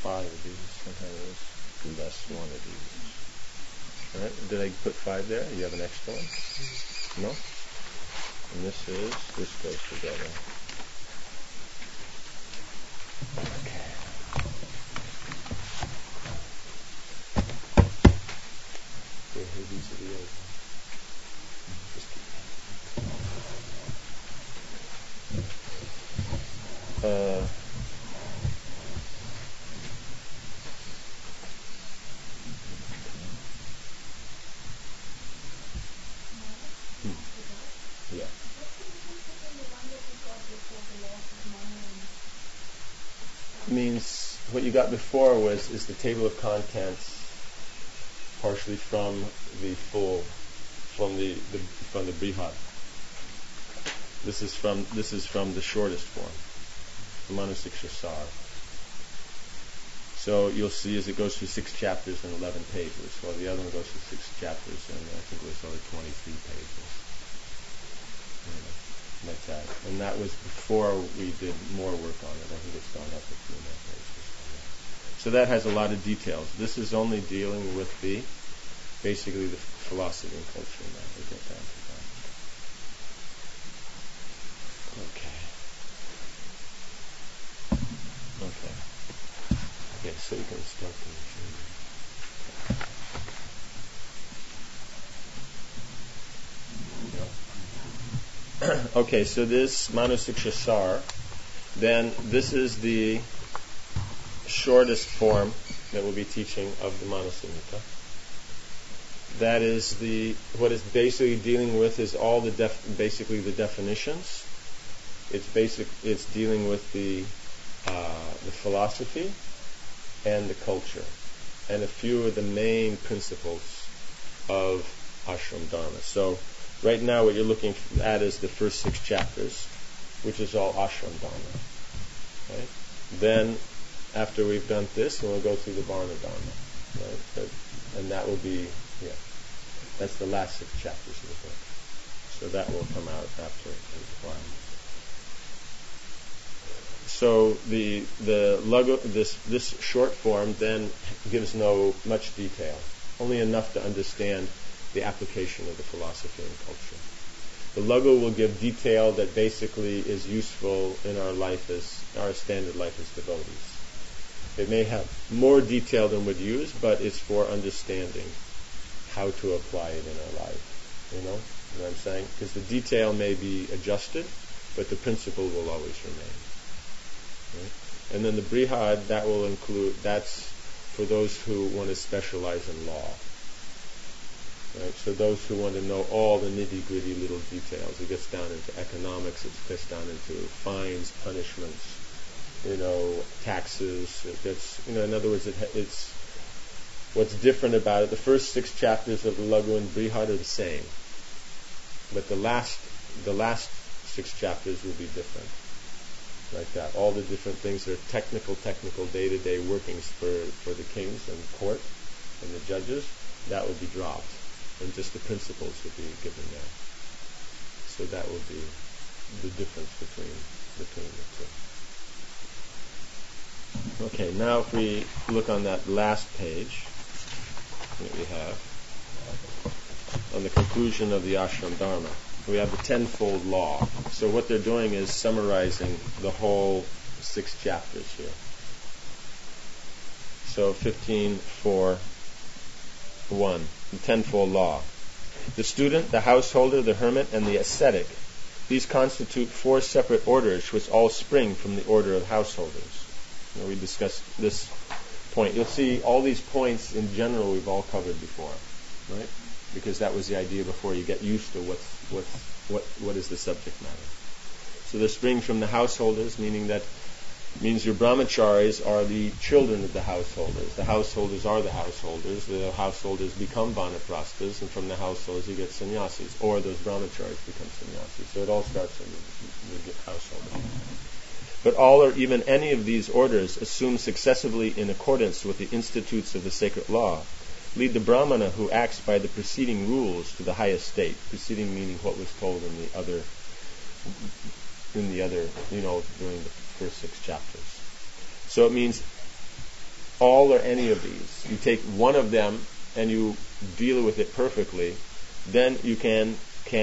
5 of these. Sometimes less one of these. All right. Did I put 5 there? You have an extra one? No? And this goes together. Okay. Here, these are the old ones. Just keep Yeah. Means what you got before is the table of contents, partially from the Brihad. This is from the shortest form, the Manasiksha Sar. So you'll see as it goes through 6 chapters and 11 pages, while the other one goes through 6 chapters and I think it was only 23 pages. Like that. And that was before we did more work on it. I think it's gone up a few more pages. So that has a lot of details. This is only dealing with basically the philosophy and culture now. We'll get down to that. Okay, so you can start the machine. Okay, so this Manasiksha Sar, then this is the shortest form that we'll be teaching of the Manasamhita. That is what it's basically dealing with is all basically the definitions. It's dealing with the philosophy and the culture and a few of the main principles of ashram dharma. So right now what you're looking at is the first 6 chapters, which is all ashram dharma. Right? Then after we've done this, we'll go through the varna dharma. Right? And that will be, that's the last 6 chapters of the book. So that will come out after a while. So the Laghu, this short form then gives no much detail, only enough to understand the application of the philosophy and culture. The Laghu will give detail that basically is useful in our life our standard life as devotees. It may have more detail than we'd use, but it's for understanding how to apply it in our life. You know what I'm saying? Because the detail may be adjusted, but the principle will always remain. Right? And then the Brihad, that's for those who want to specialize in law. Right? So those who want to know all the nitty-gritty little details. It gets down into economics, it gets down into fines, punishments, taxes. It gets, in other words, it's what's different about it. The first 6 chapters of the Laghu and Brihad are the same, but the last 6 chapters will be different. Like that, all the different things that are technical day-to-day workings for the kings and court and the judges, that will be dropped, and just the principles will be given there. So that will be the difference between the two. Okay, now if we look on that last page that we have, on the conclusion of the ashram dharma, we have the 10-fold law. So what they're doing is summarizing the whole 6 chapters here. So 15:4:1, the 10-fold law. The student, the householder, the hermit, and the ascetic. These constitute 4 separate orders which all spring from the order of householders. We discussed this point. You'll see all these points in general we've all covered before, right? Because that was the idea before. You get used to what is the subject matter. So they spring from the householders, means your brahmacharis are the children of the householders. The householders are the householders. The householders become vanaprasthas, and from the householders you get sannyasis, or those brahmacharis become sannyasis. So it all starts with the householders. But all or even any of these orders assume successively in accordance with the institutes of the sacred law, lead the brahmana who acts by the preceding rules to the highest state. Preceding meaning what was told in the other, during the first 6 chapters. So it means all or any of these, you take one of them and you deal with it perfectly, then you can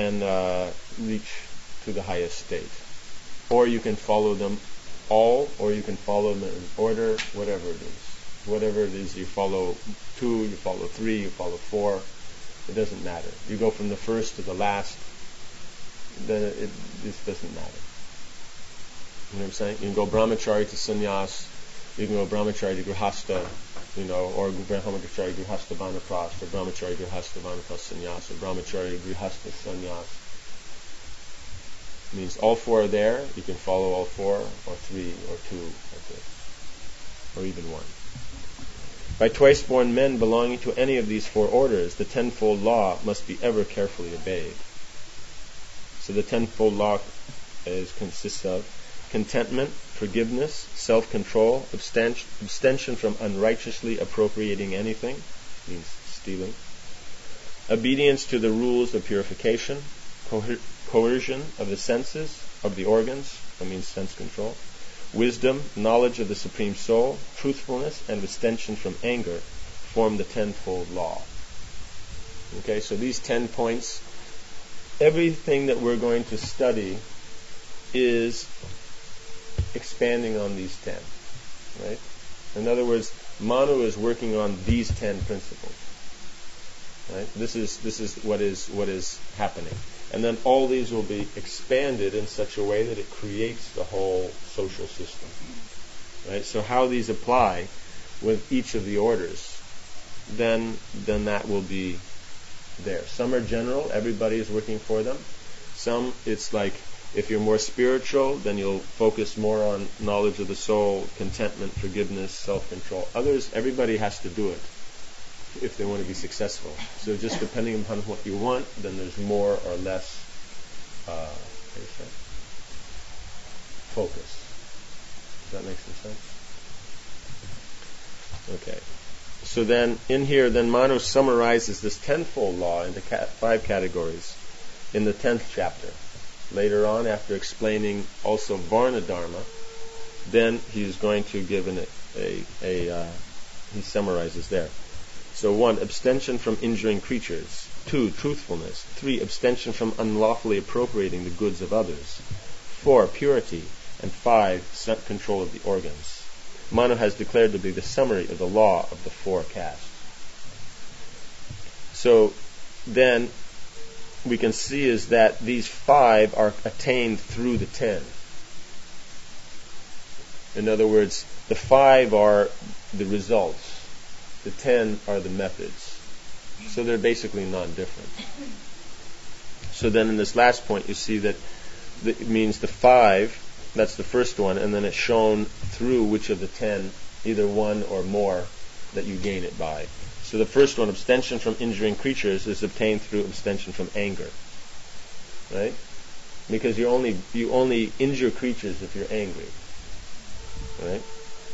reach to the highest state. Or you can follow them all, or you can follow them in order, whatever it is. Whatever it is, you follow 2, you follow 3, you follow 4. It doesn't matter. You go from the first to the last, then this doesn't matter. You know what I'm saying? You can go brahmachari to sannyas, you can go brahmachari to grihastha, or brahmachari grihastha vanaprast, or brahmachari grihastha vanaprast sannyas, or brahmachari grihastha sannyas. Means all 4 are there, you can follow all 4, or 3, or 2, like this, or even 1. By twice-born men belonging to any of these 4 orders, the tenfold law must be ever carefully obeyed. So the tenfold law consists of contentment, forgiveness, self-control, abstention from unrighteously appropriating anything, means stealing, obedience to the rules of purification, coercion of the senses, of the organs, that means sense control, wisdom, knowledge of the Supreme Soul, truthfulness, and abstention from anger form the tenfold law. Okay, so these 10 points, everything that we're going to study is expanding on these 10. Right? In other words, Manu is working on these 10 principles. Right? This is what is happening. And then all these will be expanded in such a way that it creates the whole social system. Right? So how these apply with each of the orders, then that will be there. Some are general, everybody is working for them. Some, it's like, if you're more spiritual, then you'll focus more on knowledge of the soul, contentment, forgiveness, self-control. Others, everybody has to do it if they want to be successful. So just depending upon what you want, then there's more or less focus. Does that make some sense? Okay. So then, in here, then Manu summarizes this tenfold law into 5 categories in the 10th chapter. Later on, after explaining also Varna Dharma, then he's going to give he summarizes there. So 1, abstention from injuring creatures. 2, truthfulness. 3, abstention from unlawfully appropriating the goods of others. 4, purity. And 5, self-control of the organs. Manu has declared to be the summary of the law of the 4 castes. So then we can see is that these 5 are attained through the 10. In other words, the 5 are the results. The 10 are the methods. So they're basically non-different. So then in this last point you see that it means the 5, that's the first one, and then it's shown through which of the 10, either one or more, that you gain it by. So the first one, abstention from injuring creatures, is obtained through abstention from anger. Right? Because you only injure creatures if you're angry. Right?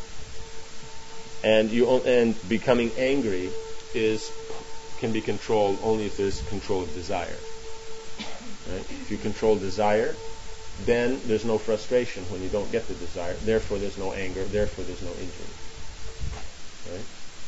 And becoming angry can be controlled only if there's control of desire. Right? If you control desire, then there's no frustration when you don't get the desire. Therefore, there's no anger. Therefore, there's no injury. Right?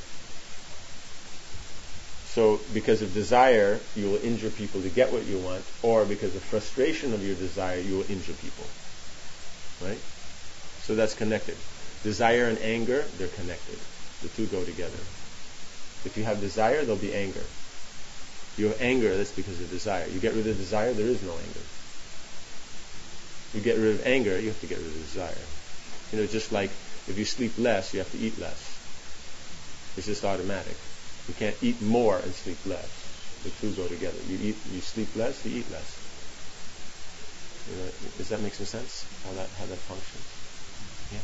So, because of desire, you will injure people to get what you want, or because of frustration of your desire, you will injure people. Right? So that's connected. Desire and anger, they're connected. The two go together. If you have desire, there'll be anger. You have anger, that's because of desire. You get rid of desire, there is no anger. You get rid of anger, you have to get rid of desire. Just like if you sleep less, you have to eat less. It's just automatic. You can't eat more and sleep less. The two go together. You sleep less, you eat less. Does that make some sense? How that functions? Yeah.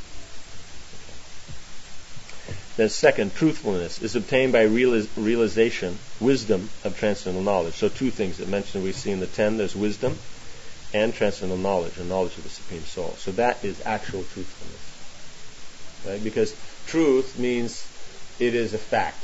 Okay. Then second, truthfulness is obtained by realization, wisdom of transcendental knowledge. So 2 things that mentioned we see in the 10. There's wisdom and transcendental knowledge, or knowledge of the Supreme Soul. So that is actual truthfulness. Right? Because truth means it is a fact.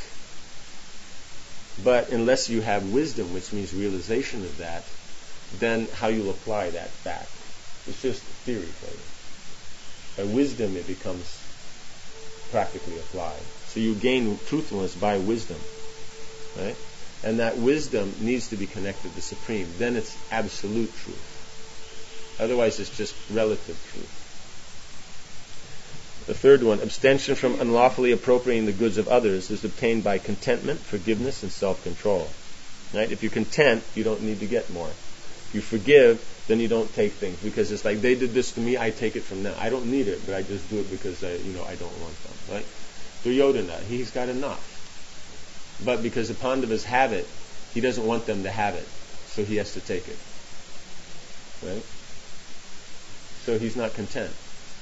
But unless you have wisdom, which means realization of that, then how you'll apply that fact. It's just theory for you. By wisdom it becomes practically apply. So you gain truthfulness by wisdom, right? And that wisdom needs to be connected to Supreme. Then it's absolute truth. Otherwise, it's just relative truth. The third one, abstention from unlawfully appropriating the goods of others, is obtained by contentment, forgiveness, and self-control. Right? If you're content, you don't need to get more. If you forgive, then you don't take things, because it's like, they did this to me, I take it from them. I don't need it, but I just do it because I don't want them. Right? Duryodhana, he's got enough. But because the Pandavas have it, he doesn't want them to have it, so he has to take it. Right? So he's not content.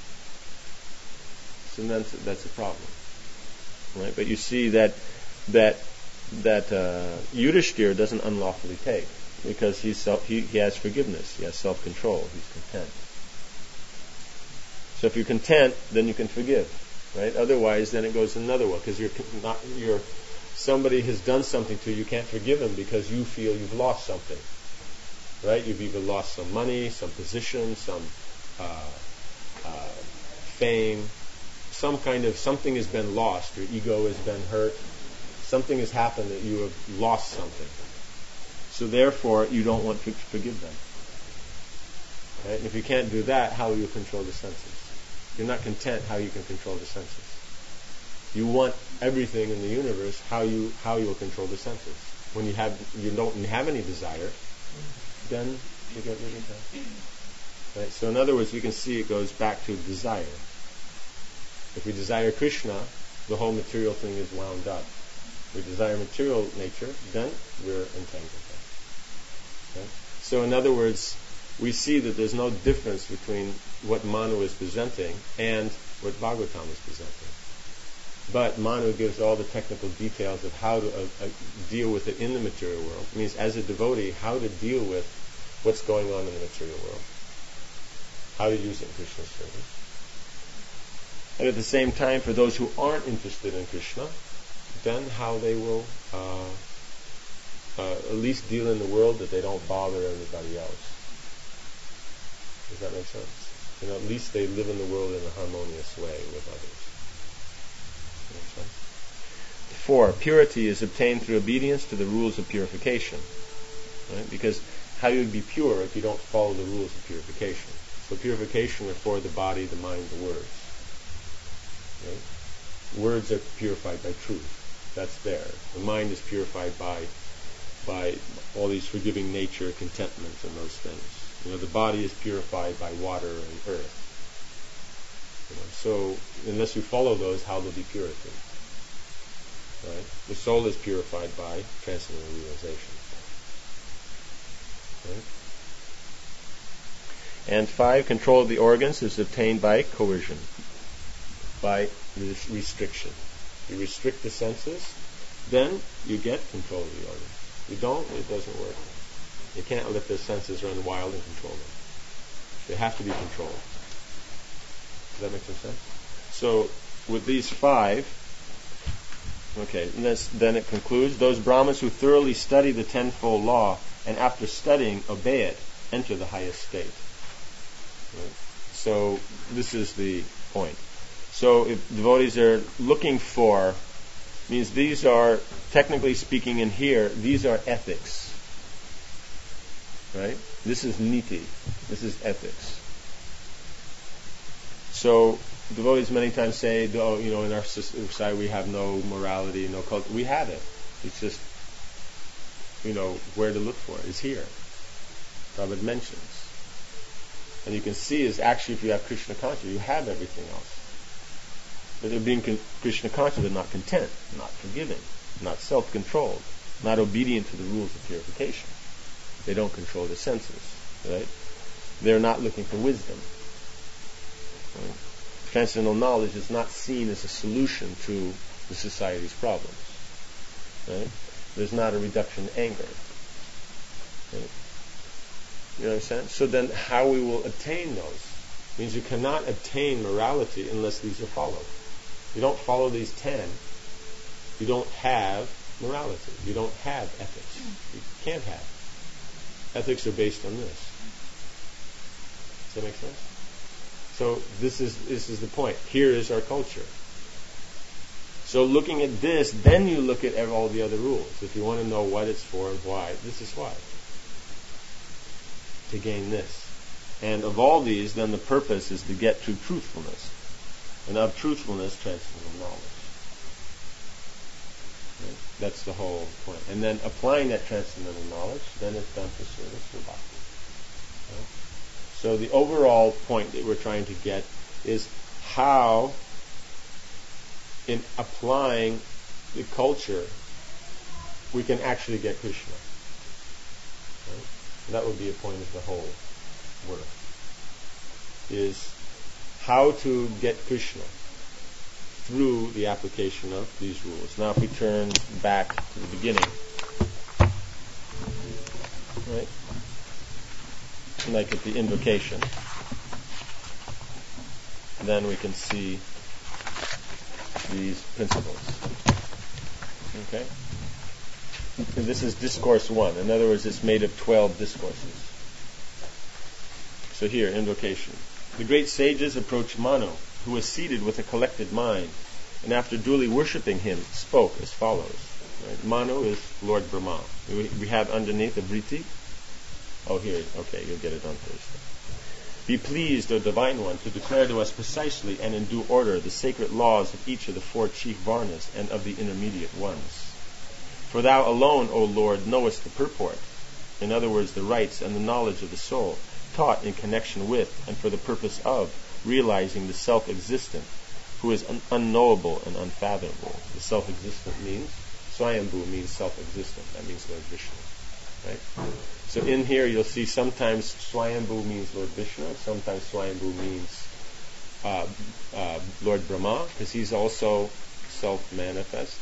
So that's a problem. Right? But you see that Yudhishthira doesn't unlawfully take, because he has forgiveness, he has self-control, he's content. So if you're content, then you can forgive, right? Otherwise, then it goes another way, because somebody has done something to you, you can't forgive them because you feel you've lost something, right? You've either lost some money, some position, some fame, something has been lost. Your ego has been hurt. Something has happened that you have lost something. So therefore, you don't want to forgive them. Right? And if you can't do that, how will you control the senses? If you're not content, how you can control the senses? You want everything in the universe, how you will control the senses? When you don't have any desire, then you get rid of that. Right? So in other words, you can see it goes back to desire. If we desire Krishna, the whole material thing is wound up. If we desire material nature, then we're entangled. Okay? So in other words, we see that there's no difference between what Manu is presenting and what Bhagavatam is presenting. But Manu gives all the technical details of how to deal with it in the material world. It means, as a devotee, how to deal with what's going on in the material world. How to use it in Krishna's service. And at the same time, for those who aren't interested in Krishna, then how they will at least deal in the world that they don't bother anybody else. Does that make sense? At least they live in the world in a harmonious way with others. Make sense? 4. Purity is obtained through obedience to the rules of purification. Right? Because how you would be pure if you don't follow the rules of purification? So purification are for the body, the mind, the words. Right? Words are purified by truth. That's there. The mind is purified by all these forgiving nature, contentment, and those things. The body is purified by water and earth. So unless you follow those, how will be purity? Right? The soul is purified by transcendental realization. Right? And 5, control of the organs is obtained by coercion, by restriction. You restrict the senses, then you get control of the organs. If you don't, it doesn't work. You can't let the senses run wild and control them. They have to be controlled. Does that make some sense? So, with these 5, then it concludes, those Brahmins who thoroughly study the tenfold law and after studying obey it, enter the highest state. Right? So, this is the point. So, if devotees are looking for, means these are, technically speaking in here, these are ethics. Right? This is niti. This is ethics. So, devotees many times say, in our society we have no morality, no culture. We have it. It's just, where to look for it is here. Prabhupada mentions. And you can see is actually if you have Krishna consciousness, you have everything else. But they're being Krishna conscious, they're not content, not forgiving, not self-controlled, not obedient to the rules of purification. They don't control the senses, right? They're not looking for wisdom. Right? Transcendental knowledge is not seen as a solution to the society's problems. Right? There's not a reduction in anger. Right? You know what I'm saying? So then how we will attain those means you cannot attain morality unless these are followed. You don't follow these 10, you don't have morality. You don't have ethics. You can't have. Ethics are based on this. Does that make sense? So this is the point. Here is our culture. So looking at this, then you look at all the other rules. If you want to know what it's for and why, this is why. To gain this. And of all these, then the purpose is to get to truthfulness. And of truthfulness, transcendental knowledge. Right? That's the whole point. And then applying that transcendental knowledge, then it's done for service for bhakti. Right? So the overall point that we're trying to get is how, in applying the culture, we can actually get Krishna. Right? And that would be a point of the whole work. Is how to get Krishna through the application of these rules. Now if we turn back to the beginning, right? Like at the invocation, then we can see these principles. Okay? And this is discourse 1. In other words, it's made of 12 discourses. So here, invocation. The great sages approached Manu, who was seated with a collected mind, and after duly worshipping him, spoke as follows. Right? Manu is Lord Brahma. We have underneath the Briti. Oh, here. Okay, you'll get it on Thursday. Be pleased, O Divine One, to declare to us precisely and in due order the sacred laws of each of the 4 chief varnas and of the intermediate ones. For thou alone, O Lord, knowest the purport, in other words, the rights and the knowledge of the soul, taught in connection with and for the purpose of realizing the self-existent, who is unknowable and unfathomable. The self-existent means, Swayambhu means self-existent. That means Lord Vishnu. Right? So in here you'll see sometimes Swayambhu means Lord Vishnu, sometimes Swayambhu means Lord Brahma, because he's also self-manifest.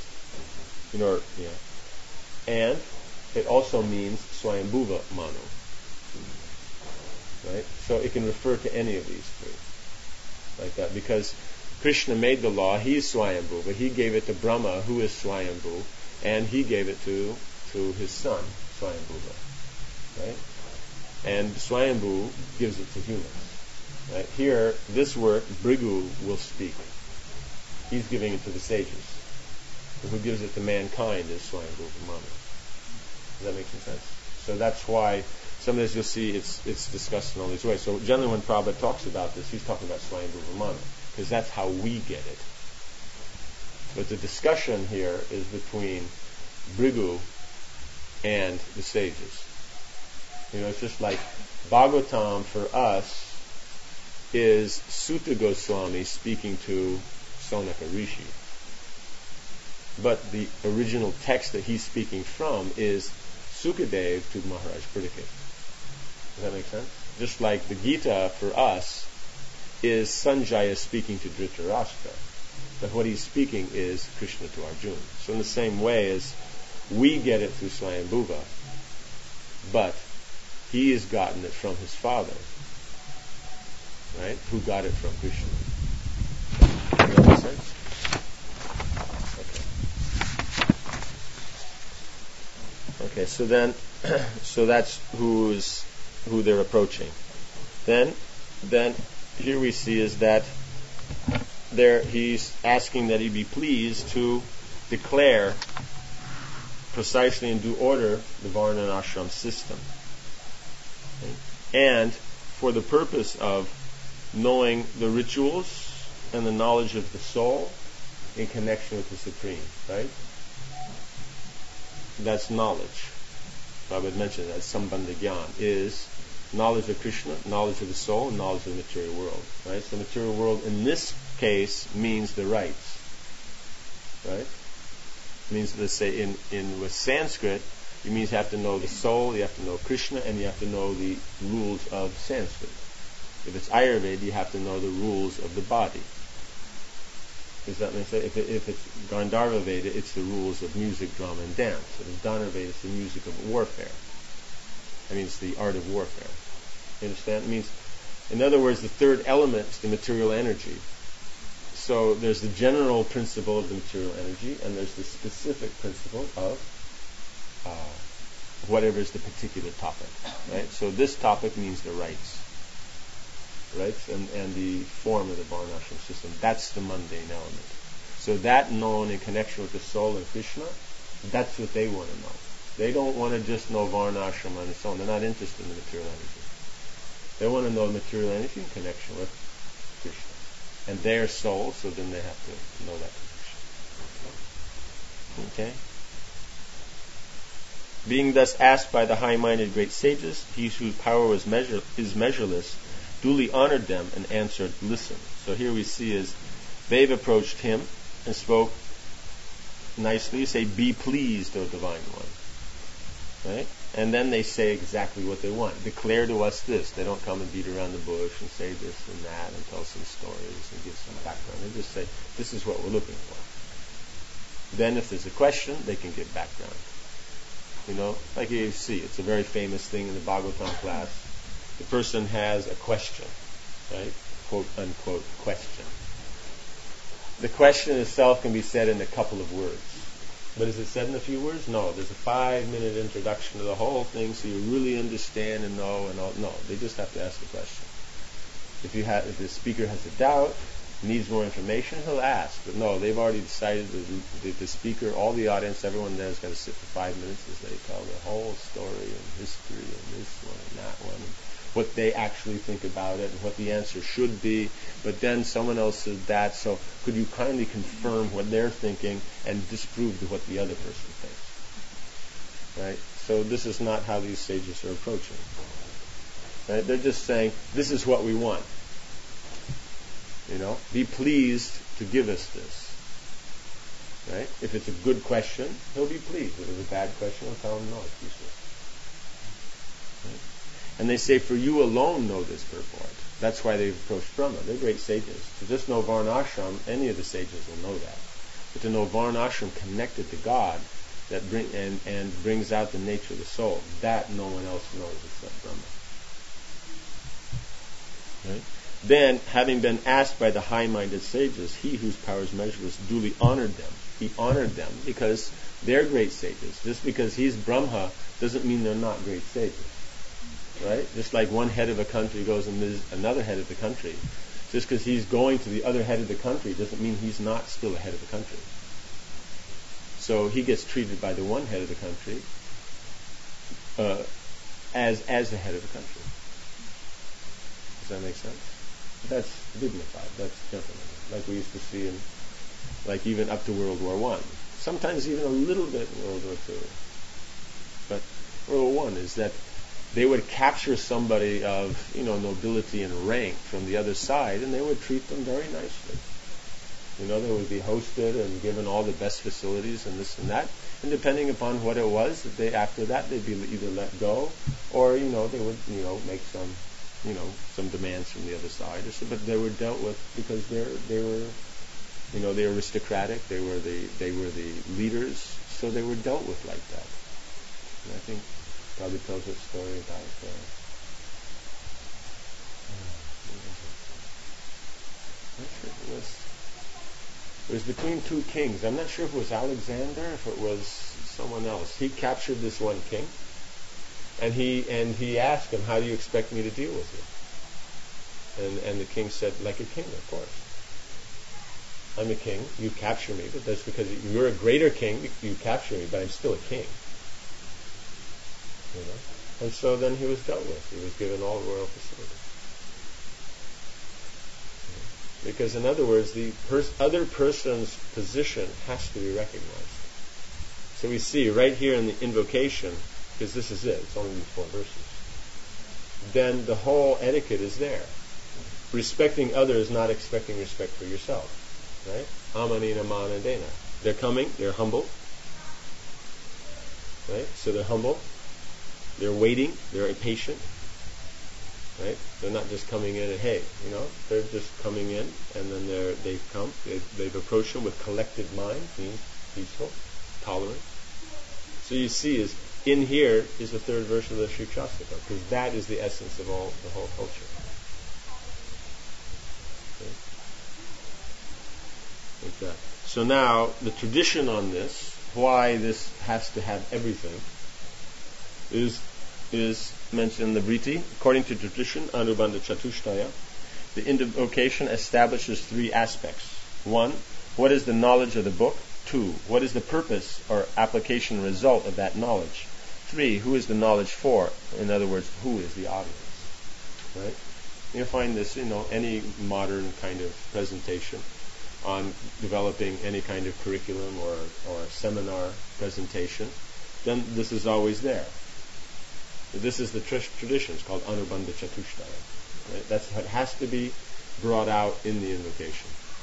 And it also means Swayambhuva Manu. Right? So it can refer to any of these 3. Like that. Because Krishna made the law, he's Swayambhu, but he gave it to Brahma, who is Swayambhu, and he gave it to his son, Swayambhuva. Right? And Swayambhu gives it to humans. Right? Here, this work, Bhrigu will speak. He's giving it to the sages. But who gives it to mankind is Swayambhuva Manu. Does that make some sense? So that's why sometimes you'll see it's discussed in all these ways. So generally when Prabhupada talks about this, he's talking about Swayambhuva Manu, because that's how we get it. But the discussion here is between Bhrigu and the sages. It's just like Bhagavatam for us is Sutta Goswami speaking to Sonaka Rishi. But the original text that he's speaking from is Sukadev to Maharaj Parikshit. Does that make sense? Just like the Gita for us is Sanjaya speaking to Dhritarashtra. But what he's speaking is Krishna to Arjuna. So in the same way as we get it through Swayambhuva, but he has gotten it from his father, right? Who got it from Krishna. Does that make sense? Okay, so that's who they're approaching. Then here we see is that he's asking that he be pleased to declare precisely in due order the Varna and Ashram system. Okay? And for the purpose of knowing the rituals and the knowledge of the soul in connection with the Supreme, right? That's knowledge. Prabhupada mentioned that Sambandha Gyan is knowledge of Krishna, knowledge of the soul, and knowledge of the material world. Right? So the material world in this case means the rights. Right? It means, let's say, with Sanskrit, it means you have to know the soul, you have to know Krishna, and you have to know the rules of Sanskrit. If it's Ayurveda, you have to know the rules of the body. Does that make sense? If it's Gandharva Veda, it's the rules of music, drama, and dance. If it's Dana Veda, it's the music of warfare. I mean, it's the art of warfare. You understand? It means, in other words, the third element is the material energy. So there's the general principle of the material energy, and there's the specific principle of whatever is the particular topic. Right? So this topic means the rights. Right? And the form of the Varnashram system. That's the mundane element. So that known in connection with the soul and Krishna, that's what they want to know. They don't want to just know Varna, Ashrama, and so on. They're not interested in the material energy. They want to know material energy in connection with Krishna. And their soul, so then they have to know that connection. Okay? Being thus asked by the high-minded great sages, he whose power is measureless, duly honored them and answered, listen. So here we see is they've approached him and spoke nicely, say, be pleased, O Divine One. Right? And then they say exactly what they want. Declare to us this. They don't come and beat around the bush and say this and that and tell some stories and give some background. They just say, this is what we're looking for. Then if there's a question, they can give background. Like you see, it's a very famous thing in the Bhagavatam class. The person has a question, right? Quote, unquote, question. The question itself can be said in a couple of words. But is it said in a few words? No. There's a 5-minute introduction to the whole thing so you really understand and know and all. No, they just have to ask a question. If the speaker has a doubt, needs more information, he'll ask. But no, they've already decided the speaker, all the audience, everyone there is going to sit for 5 minutes as they tell the whole story and history and this one and that one, and what they actually think about it and what the answer should be. But then someone else said that, so could you kindly confirm what they're thinking and disprove what the other person thinks? Right? So this is not how these sages are approaching. Right? They're just saying, this is what we want. Be pleased to give us this. Right? If it's a good question, he'll be pleased. If it's a bad question, he'll tell him no, it's useless. Right? And they say, for you alone know this purport. That's why they've approached Brahma. They're great sages. To just know Varnashram, any of the sages will know that. But to know Varnashram connected to God, that brings out the nature of the soul, that no one else knows except Brahma. Right? Then, having been asked by the high-minded sages, he whose power is measureless duly honored them. He honored them because they're great sages. Just because he's Brahma doesn't mean they're not great sages. Right? Just like one head of a country goes and visits another head of the country. Just because he's going to the other head of the country doesn't mean he's not still a head of the country. So he gets treated by the one head of the country as the head of the country. Does that make sense? That's dignified. That's gentlemanly. Like we used to see in, like even up to World War I. Sometimes even a little bit in World War II. But World War I is that they would capture somebody of, nobility and rank from the other side, and they would treat them very nicely. They would be hosted and given all the best facilities and this and that. And depending upon what it was, after that they'd be either let go, or they would make some demands from the other side. But they were dealt with because they were aristocratic. They were the leaders, so they were dealt with like that. And I think probably tells a story about it was between two kings. I'm not sure if it was Alexander, if it was someone else. He captured this one king, and he asked him, "How do you expect me to deal with you?" And the king said, "Like a king, of course. I'm a king. You capture me, but that's because you're a greater king. You capture me, but I'm still a king." And so then he was dealt with. He was given all royal facilities. Because in other words, the other person's position has to be recognized. So we see right here in the invocation, because this is it, it's only these 4 verses, then the whole etiquette is there. Respecting others, not expecting respect for yourself. Right? Amanina manadena. They're coming, they're humble. Right? So they're humble. They're waiting. They're patient. Right? They're not just coming in and hey, they're just coming in, and then they've come. They've approached them with collected mind, means peaceful, tolerant. So you see, is in here is the 3rd verse of the Shikshastika, because that is the essence of the whole culture. Okay? Like that. So now the tradition on this, why this has to have everything, is mentioned in the Briti. According to tradition, Anubandha Chatushtaya, the invocation establishes 3 aspects. 1, What is the knowledge of the book? 2. What is the purpose or application result of that knowledge? 3. Who is the knowledge for? In other words, who is the audience? Right? You'll find this, any modern kind of presentation on developing any kind of curriculum or seminar presentation, then this is always there. This is the tradition. It's called Anubandha Chatushtaya. Right? That's what has to be brought out in the invocation.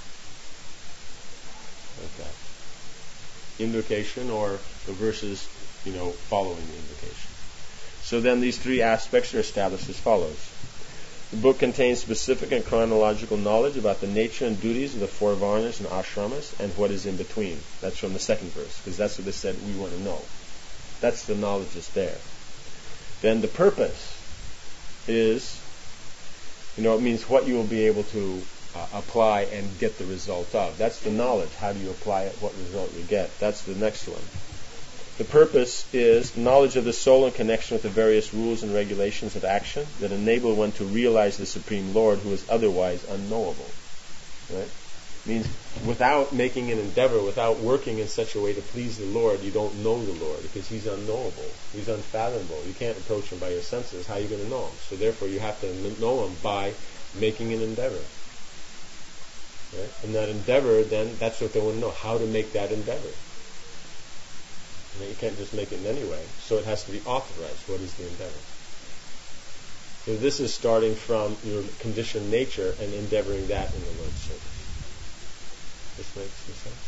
Okay. Invocation or the verses, following the invocation. So then these 3 aspects are established as follows. The book contains specific and chronological knowledge about the nature and duties of the 4 varnas and ashramas and what is in between. That's from the 2nd verse, because that's what they said we want to know. That's the knowledge that's there. Then the purpose is, it means what you will be able to apply and get the result of. That's the knowledge. How do you apply it? What result you get? That's the next one. The purpose is knowledge of the soul in connection with the various rules and regulations of action that enable one to realize the Supreme Lord who is otherwise unknowable. Right? Means without making an endeavor, without working in such a way to please the Lord, you don't know the Lord because He's unknowable. He's unfathomable. You can't approach Him by your senses. How are you going to know Him? So therefore you have to know Him by making an endeavor. Right? And that endeavor, then, that's what they want to know, how to make that endeavor. You can't just make it in any way. So it has to be authorized. What is the endeavor? So this is starting from your conditioned nature and endeavoring that in the Lord's service. This makes some sense?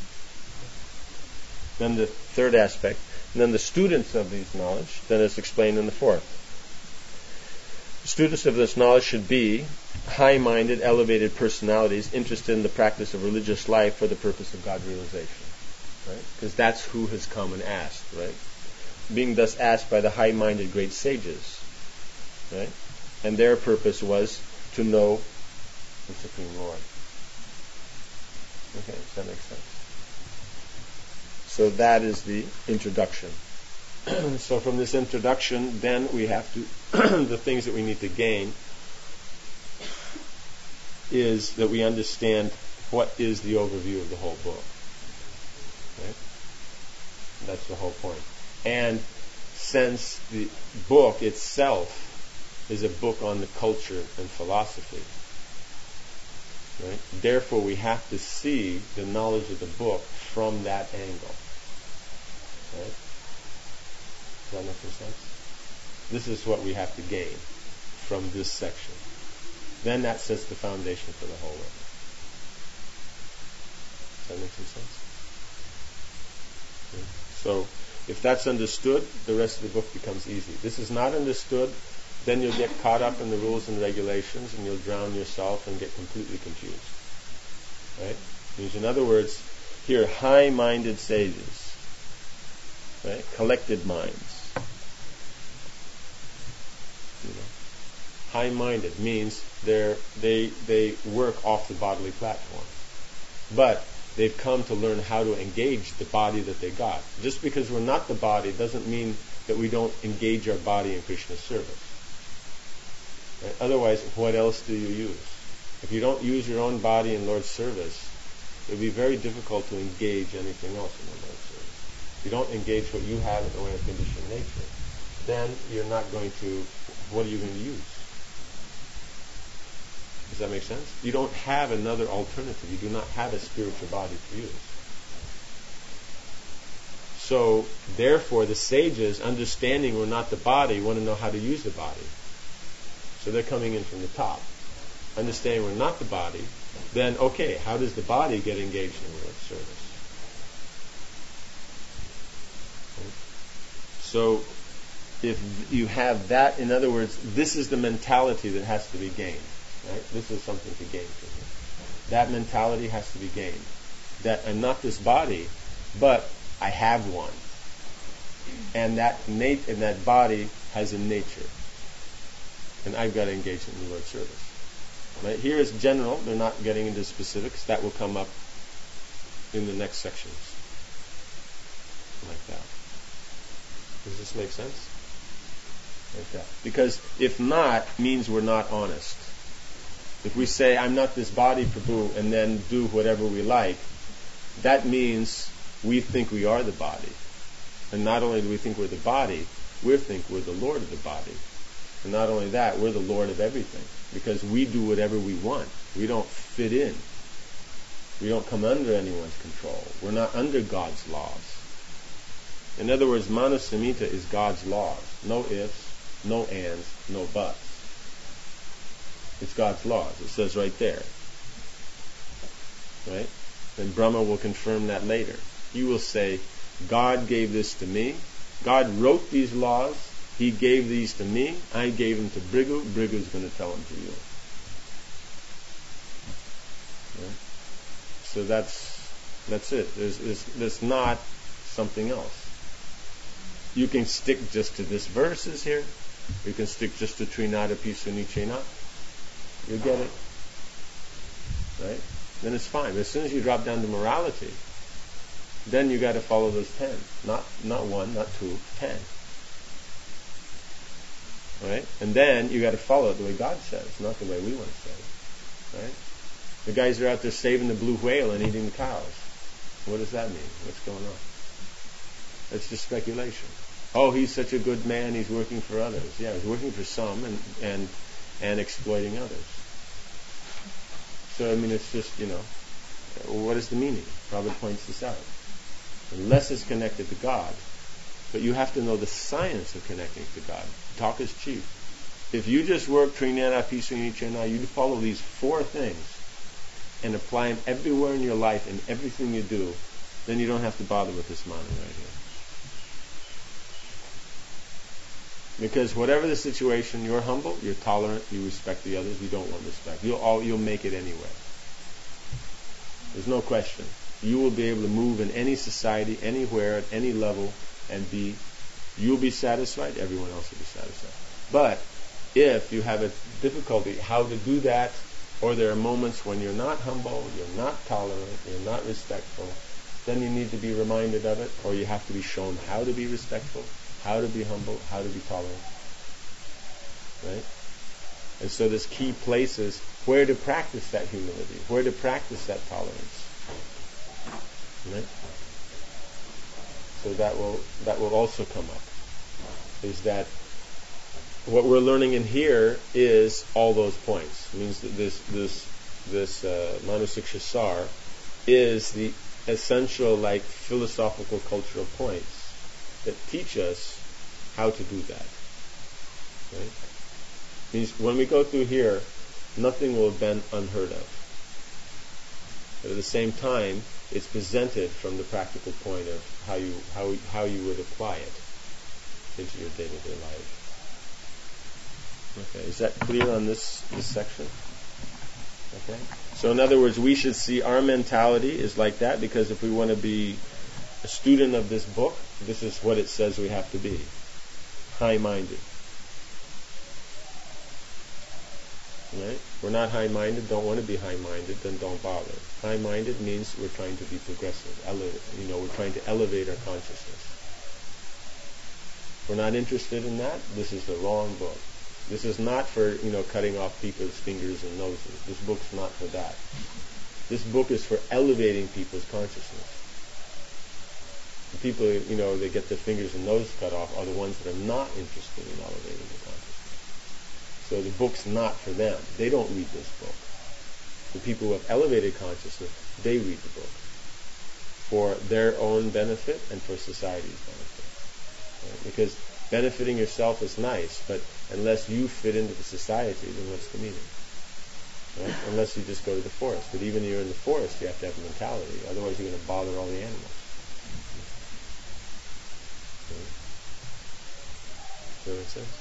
Then the 3rd aspect. And then the students of these knowledge, then is explained in the 4th. The students of this knowledge should be high-minded, elevated personalities interested in the practice of religious life for the purpose of God realization. Right? Because that's who has come and asked, right? Being thus asked by the high-minded great sages, right? And their purpose was to know the Supreme Lord. Okay, does that make sense? So that is the introduction. So from this introduction, then we have to, the things that we need to gain is that we understand what is the overview of the whole book. Right? That's the whole point. And since the book itself is a book on the culture and philosophy, right? Therefore we have to see the knowledge of the book from that angle. Right? Does that make sense? This is what we have to gain from this section. Then that sets the foundation for the whole work. Does that make sense? So, if that's understood, the rest of the book becomes easy. This is not understood, then you'll get caught up in the rules and regulations and you'll drown yourself and get completely confused. Right? Means, in other words, here, high-minded sages, right? Collected minds. High-minded means they work off the bodily platform. But they've come to learn how to engage the body that they got. Just because we're not the body doesn't mean that we don't engage our body in Krishna's service. Right? Otherwise, what else do you use? If you don't use your own body in Lord's service, it would be very difficult to engage anything else in the Lord's service. If you don't engage what you have in the way of conditioned nature, then you're not going to, what are you going to use? Does that make sense? You don't have another alternative. You do not have a spiritual body to use. So, therefore, the sages, understanding we're not the body, want to know how to use the body. So they're coming in from the top. Understanding we're not the body, then, okay, how does the body get engaged in the Lord's service? So, if you have that, in other words, this is the mentality that has to be gained. Right? This is something to gain from you. That mentality has to be gained. That I'm not this body, but I have one. And that body has a nature. And I've got to engage in the Lord's service. Right? Here is general. They're not getting into specifics. That will come up in the next sections. Like that. Does this make sense? Like that. Because if not, means we're not honest. If we say, I'm not this body, Prabhu, and then do whatever we like, that means we think we are the body. And not only do we think we're the body, we think we're the Lord of the body. And not only that, we're the Lord of everything. Because we do whatever we want. We don't fit in. We don't come under anyone's control. We're not under God's laws. In other words, Manusamhita is God's laws. No ifs, no ands, no buts. It's God's laws. It says right there. Right? And Brahma will confirm that later. He will say, God gave this to me. God wrote these laws. He gave these to me. I gave them to Bhrigu. Bhrigu is going to tell them to you. Right? So that's it. There's not something else. You can stick just to this verses here. You can stick just to Trinada Pisu Nichena. You get it. Right? Then it's fine. But as soon as you drop down to morality, then you got to follow those 10. Not 1, not 2, 10. Right? And then you got to follow it the way God says, not the way we want to say it. Right? The guys are out there saving the blue whale and eating the cows. What does that mean? What's going on? It's just speculation. Oh, he's such a good man, he's working for others. Yeah, he's working for some and exploiting others. So, I mean, it's just, what is the meaning? Prabhupada points this out. Unless it's connected to God. But you have to know the science of connecting to God. Talk is cheap. If you just work Trinada Pisu Nichena, you follow these 4 things and apply them everywhere in your life and everything you do, then you don't have to bother with this mana right here. Because whatever the situation, you're humble, you're tolerant, you respect the others, you don't want respect. You'll make it anyway. There's no question. You will be able to move in any society, anywhere, at any level, and you'll be satisfied, everyone else will be satisfied. But if you have a difficulty how to do that, or there are moments when you're not humble, you're not tolerant, you're not respectful, then you need to be reminded of it, or you have to be shown how to be respectful, how to be humble, how to be tolerant. Right? And so there's key places where to practice that humility, where to practice that tolerance. Right? So that will also come up. Is that what we're learning in here is all those points. It means that this Manusiksha Sar is the essential philosophical cultural points that teach us how to do that. Right? Means when we go through here, nothing will have been unheard of. But at the same time, it's presented from the practical point of how you would apply it into your day-to-day life. Okay, is that clear on this section? Okay. So in other words, we should see our mentality is like that, because if we want to be a student of this book, this is what it says we have to be. High-minded. Right? We're not high-minded, don't want to be high-minded, then don't bother. High-minded means we're trying to be progressive. We're trying to elevate our consciousness. If we're not interested in that, this is the wrong book. This is not for, cutting off people's fingers and noses. This book's not for that. This book is for elevating people's consciousness. The people, that get their fingers and noses cut off are the ones that are not interested in elevating their consciousness. So the book's not for them. They don't read this book. The people who have elevated consciousness, they read the book for their own benefit and for society's benefit. Right? Because benefiting yourself is nice, but unless you fit into the society, then what's the meaning? Right? Unless you just go to the forest. But even if you're in the forest, you have to have a mentality. Otherwise you're going to bother all the animals. Right? Does that make sense?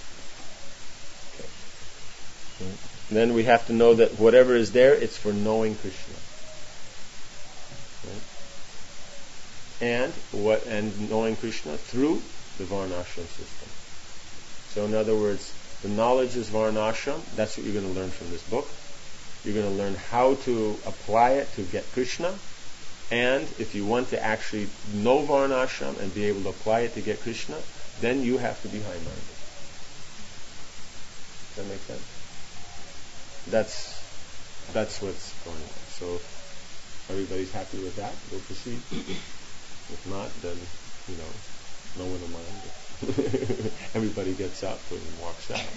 Okay. Then we have to know that whatever is there, it's for knowing Krishna. Right? And knowing Krishna through the Varnashram system. So in other words, the knowledge is Varnashram. That's what you're going to learn from this book. You're going to learn how to apply it to get Krishna. And if you want to actually know Varnashram and be able to apply it to get Krishna, then you have to be high-minded. Does that make sense? That's what's going on. So everybody's happy with that, we'll proceed. If not, then, no one will mind. Everybody gets up and walks out.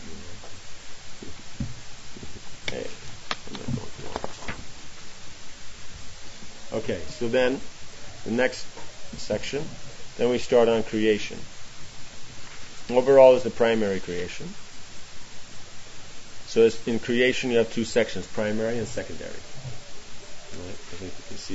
Hey, I'm not going too long. Okay, so then, the next section, then we start on creation. Overall is the primary creation. So in creation you have two sections, primary and secondary. Right? I think you can see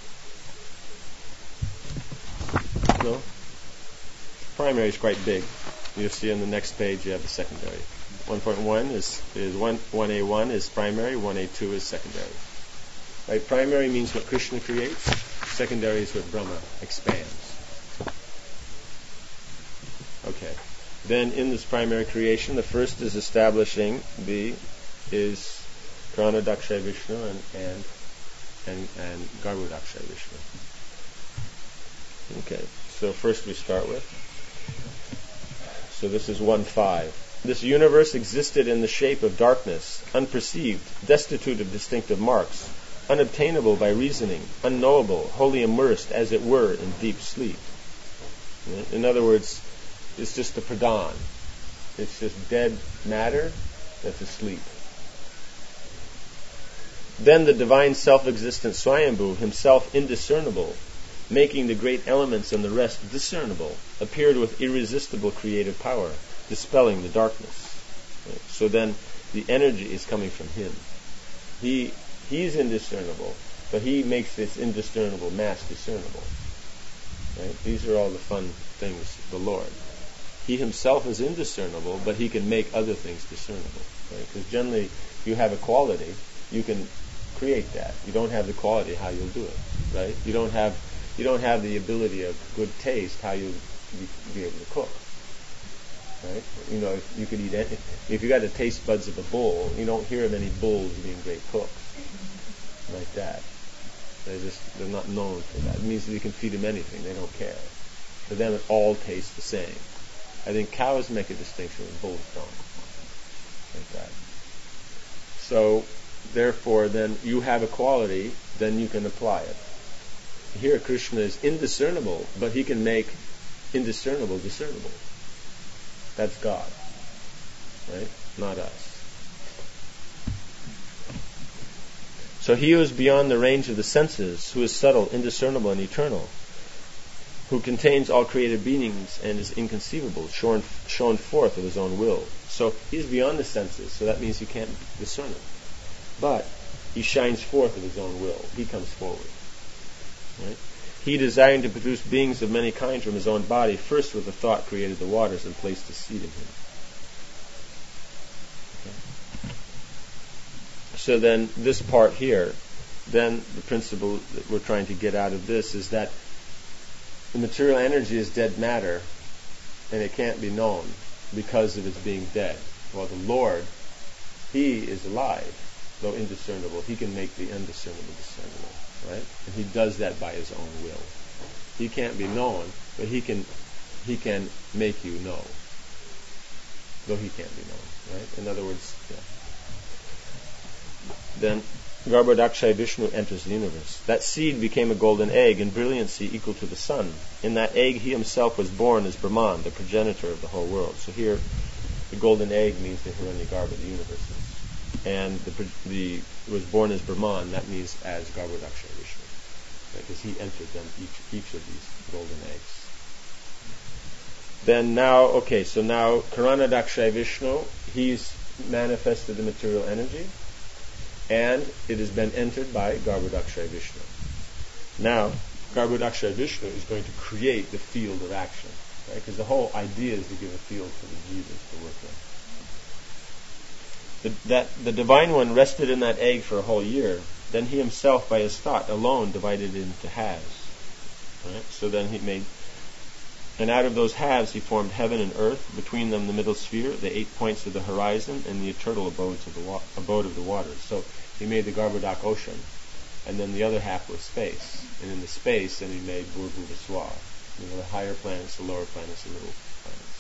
them now. No? Primary is quite big. You'll see on the next page you have the secondary. 1.1 is 1A1 is primary, 1A2 is secondary. Right? Primary means what Krishna creates. Secondary is what Brahma expands. Okay. Then in this primary creation, the first is establishing is Karana-daksha Vishnu and Garbhodaksha Vishnu. Okay, so first we start with. So this is 1.5. This universe existed in the shape of darkness, unperceived, destitute of distinctive marks, unobtainable by reasoning, unknowable, wholly immersed, as it were, in deep sleep. In other words, it's just the pradhan. It's just dead matter that's asleep. Then the divine self-existent Swayambhu, himself indiscernible, making the great elements and the rest discernible, appeared with irresistible creative power, dispelling the darkness. Right? So then the energy is coming from him. He's indiscernible, but he makes this indiscernible mass discernible. Right? These are all the fun things of the Lord. He himself is indiscernible, but he can make other things discernible. Right? Because generally, if you have a quality, you can create that. You don't have the quality, how you'll do it. Right? You don't have the ability of good taste, how you'll be able to cook. Right? If you could eat anything. If you got the taste buds of a bull, you don't hear of any bulls being great cooks. Like that. They're not known for that. It means that you can feed them anything. They don't care. For them, it all tastes the same. I think cows make a distinction and bulls don't. Like that. So, therefore, then you have a quality, then you can apply it. Here, Krishna is indiscernible, but he can make indiscernible discernible. That's God. Right? Not us. So he who is beyond the range of the senses, who is subtle, indiscernible, and eternal, who contains all created beings and is inconceivable, shown forth of his own will. So he's beyond the senses, so that means you can't discern him. But he shines forth of his own will. He comes forward. Right? He, desiring to produce beings of many kinds from his own body, first with a thought created the waters and placed the seed in him. Okay. So then this part here, then the principle that we're trying to get out of this is that the material energy is dead matter, and it can't be known because of its being dead. While the Lord, he is alive, though indiscernible. He can make the undiscernible discernible, right? And he does that by his own will. He can't be known, but he can make you know, though he can't be known, right? In other words, Then Garbhodaksha Vishnu enters the universe. That seed became a golden egg in brilliancy equal to the sun. In that egg he himself was born as Brahman, the progenitor of the whole world. So here, the golden egg means the Hiranyagarbha, the universes. And the was born as Brahman, that means as Garbhodaksha Vishnu. Because he entered them, each of these golden eggs. Then now Karana-daksha Vishnu, he's manifested the material energy, and it has been entered by Garbhodaksha Vishnu. Now, Garbhodaksha Vishnu is going to create the field of action, right? Because the whole idea is to give a field for the jivas to work in. The Divine One rested in that egg for a whole year. Then he himself, by his thought alone, divided it into halves. Right? So then he made, and out of those halves he formed heaven and earth, between them the middle sphere, the 8 points of the horizon, and the eternal abode of the waters. So he made the Garbhodak ocean, and then the other half was space. And in the space, then he made Bhur-Bhuva-Swar. The higher planets, the lower planets, the little planets.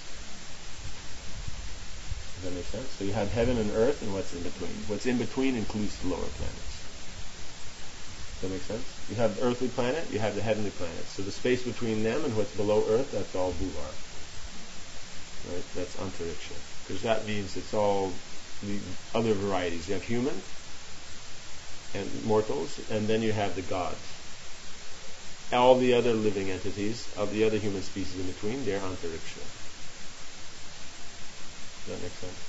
Does that make sense? So you have heaven and earth, and what's in between. What's in between includes the lower planets. Does that make sense? You have the earthly planet, you have the heavenly planet. So the space between them and what's below Earth, that's all Bhuvar. Right? That's Antariksha. Because that means it's all the other varieties. You have humans and mortals, and then you have the gods. All the other living entities of the other human species in between, they're Antariksha. Does that make sense?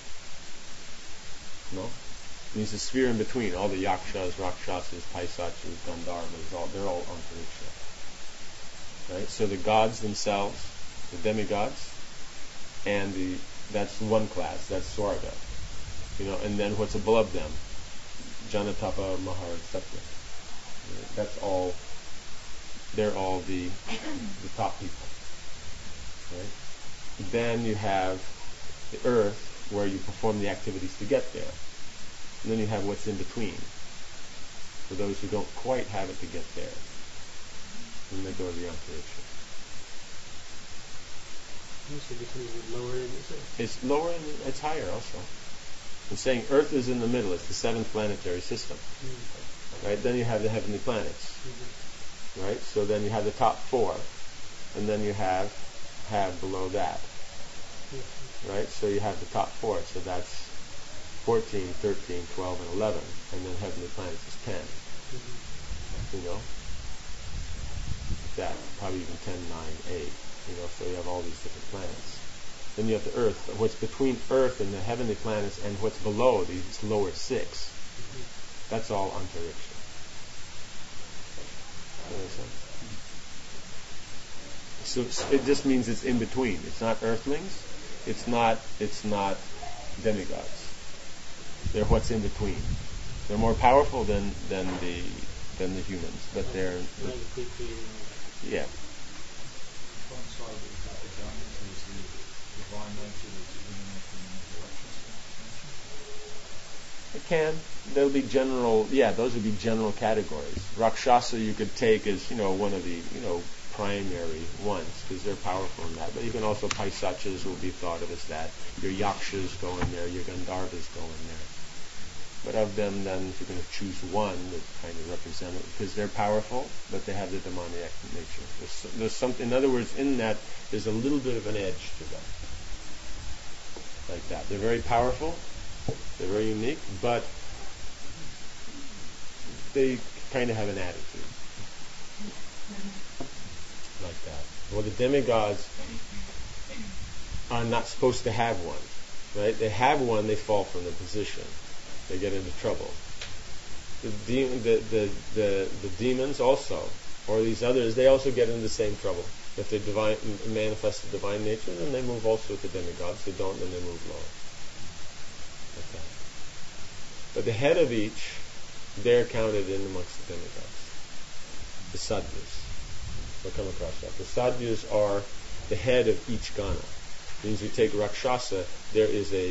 No? It means the sphere in between, all the yakshas, rakshasas, paisachas, gandharvas, they're all Antariksha. Right? So the gods themselves, the demigods, and that's one class, that's Swarga. And then what's above them, Janatapa, Mahar, etc. That's all. They're all the top people. Right? Then you have the earth, where you perform the activities to get there. And then you have what's in between, for those who don't quite have it to get there. And they go to the Antariksha. It's lower and it's higher also. I'm saying Earth is in the middle. It's the seventh planetary system. Right? Then you have the heavenly planets. Right? So then you have the top four, and then you have below that. Right? So you have the top four. So that's 14, 13, 12, and 11. And then heavenly planets is 10. That. Probably even 10, 9, 8. So you have all these different planets. Then you have the Earth. What's between Earth and the heavenly planets and what's below, these lower six, that's all Antariksha. So it just means it's in between. It's not Earthlings. It's not demigods. They're what's in between. They're more powerful than the humans, but they're yeah. It can. There'll be general. Yeah, those would be general categories. Rakshasa you could take as one of the primary ones because they're powerful in that. But you can also paisachas will be thought of as that. Your yakshas go in there. Your gandharvas go in there. But of them, then, if you're going to choose one that kind of represent it, because they're powerful, but they have the demoniac nature. There's something. In other words, in that there's a little bit of an edge to them, like that. They're very powerful. They're very unique, but they kind of have an attitude like that. Well, the demigods are not supposed to have one, right? They have one, they fall from the position. They get into trouble. The demons also, or these others, they also get into the same trouble. If they manifest the divine nature, then they move also with the demigods. If they don't, then they move lower. Okay. But the head of each, they're counted in amongst the demigods. The sadhyas. We'll come across that. The sadhyas are the head of each gana. Means you take Rakshasa, there is the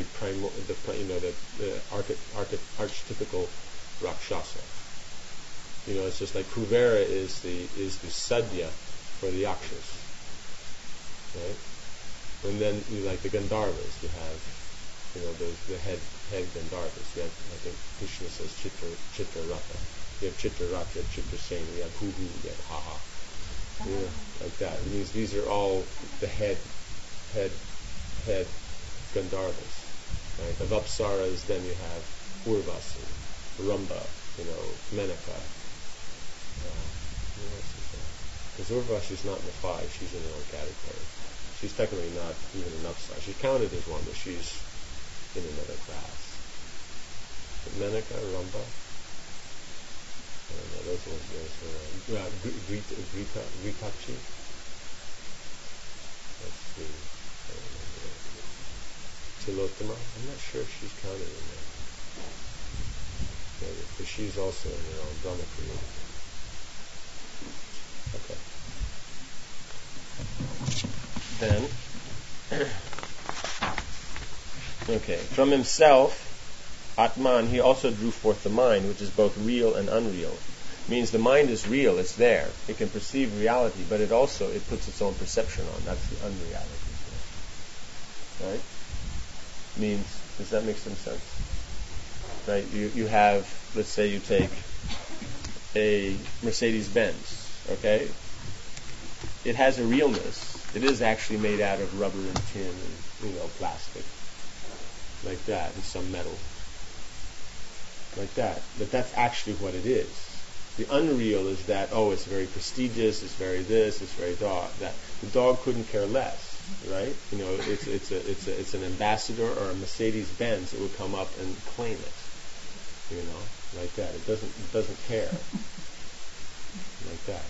archetypical Rakshasa. It's just like Kuvera is the Sadhya for the Yakshas. Right? And then like the Gandharvas, you have the head Gandharvas. You have, I think Krishna says Chitra Ratha. You have Chitra Ratha, you have Chitra Sena, you have Hu, you have Ha. Like that. It means these are all the head Gandharvas. Right? Of Apsaras, then you have Urvasi, Ramba, Menaka. Because Urvasi is not in the five, she's in her own category. She's technically not even an Apsara. She's counted as one, but she's in another class. But Menaka, Ramba, those ones. Gritachi. Let's see. Tilotama. I'm not sure if she's counted in there. Maybe, because she's also in her own Brahma community. Okay. Then, from himself, Atman, he also drew forth the mind, which is both real and unreal. Means the mind is real, it's there. It can perceive reality, but it puts its own perception on. That's the unreality. Right? Means, does that make some sense? Right? You have, let's say you take a Mercedes-Benz, okay? It has a realness. It is actually made out of rubber and tin and, plastic. Like that, and some metal. Like that. But that's actually what it is. The unreal is that, it's very prestigious, it's very this, it's very dog. That the dog couldn't care less, right? It's an ambassador or a Mercedes-Benz that would come up and claim it, like that. It doesn't care, like that.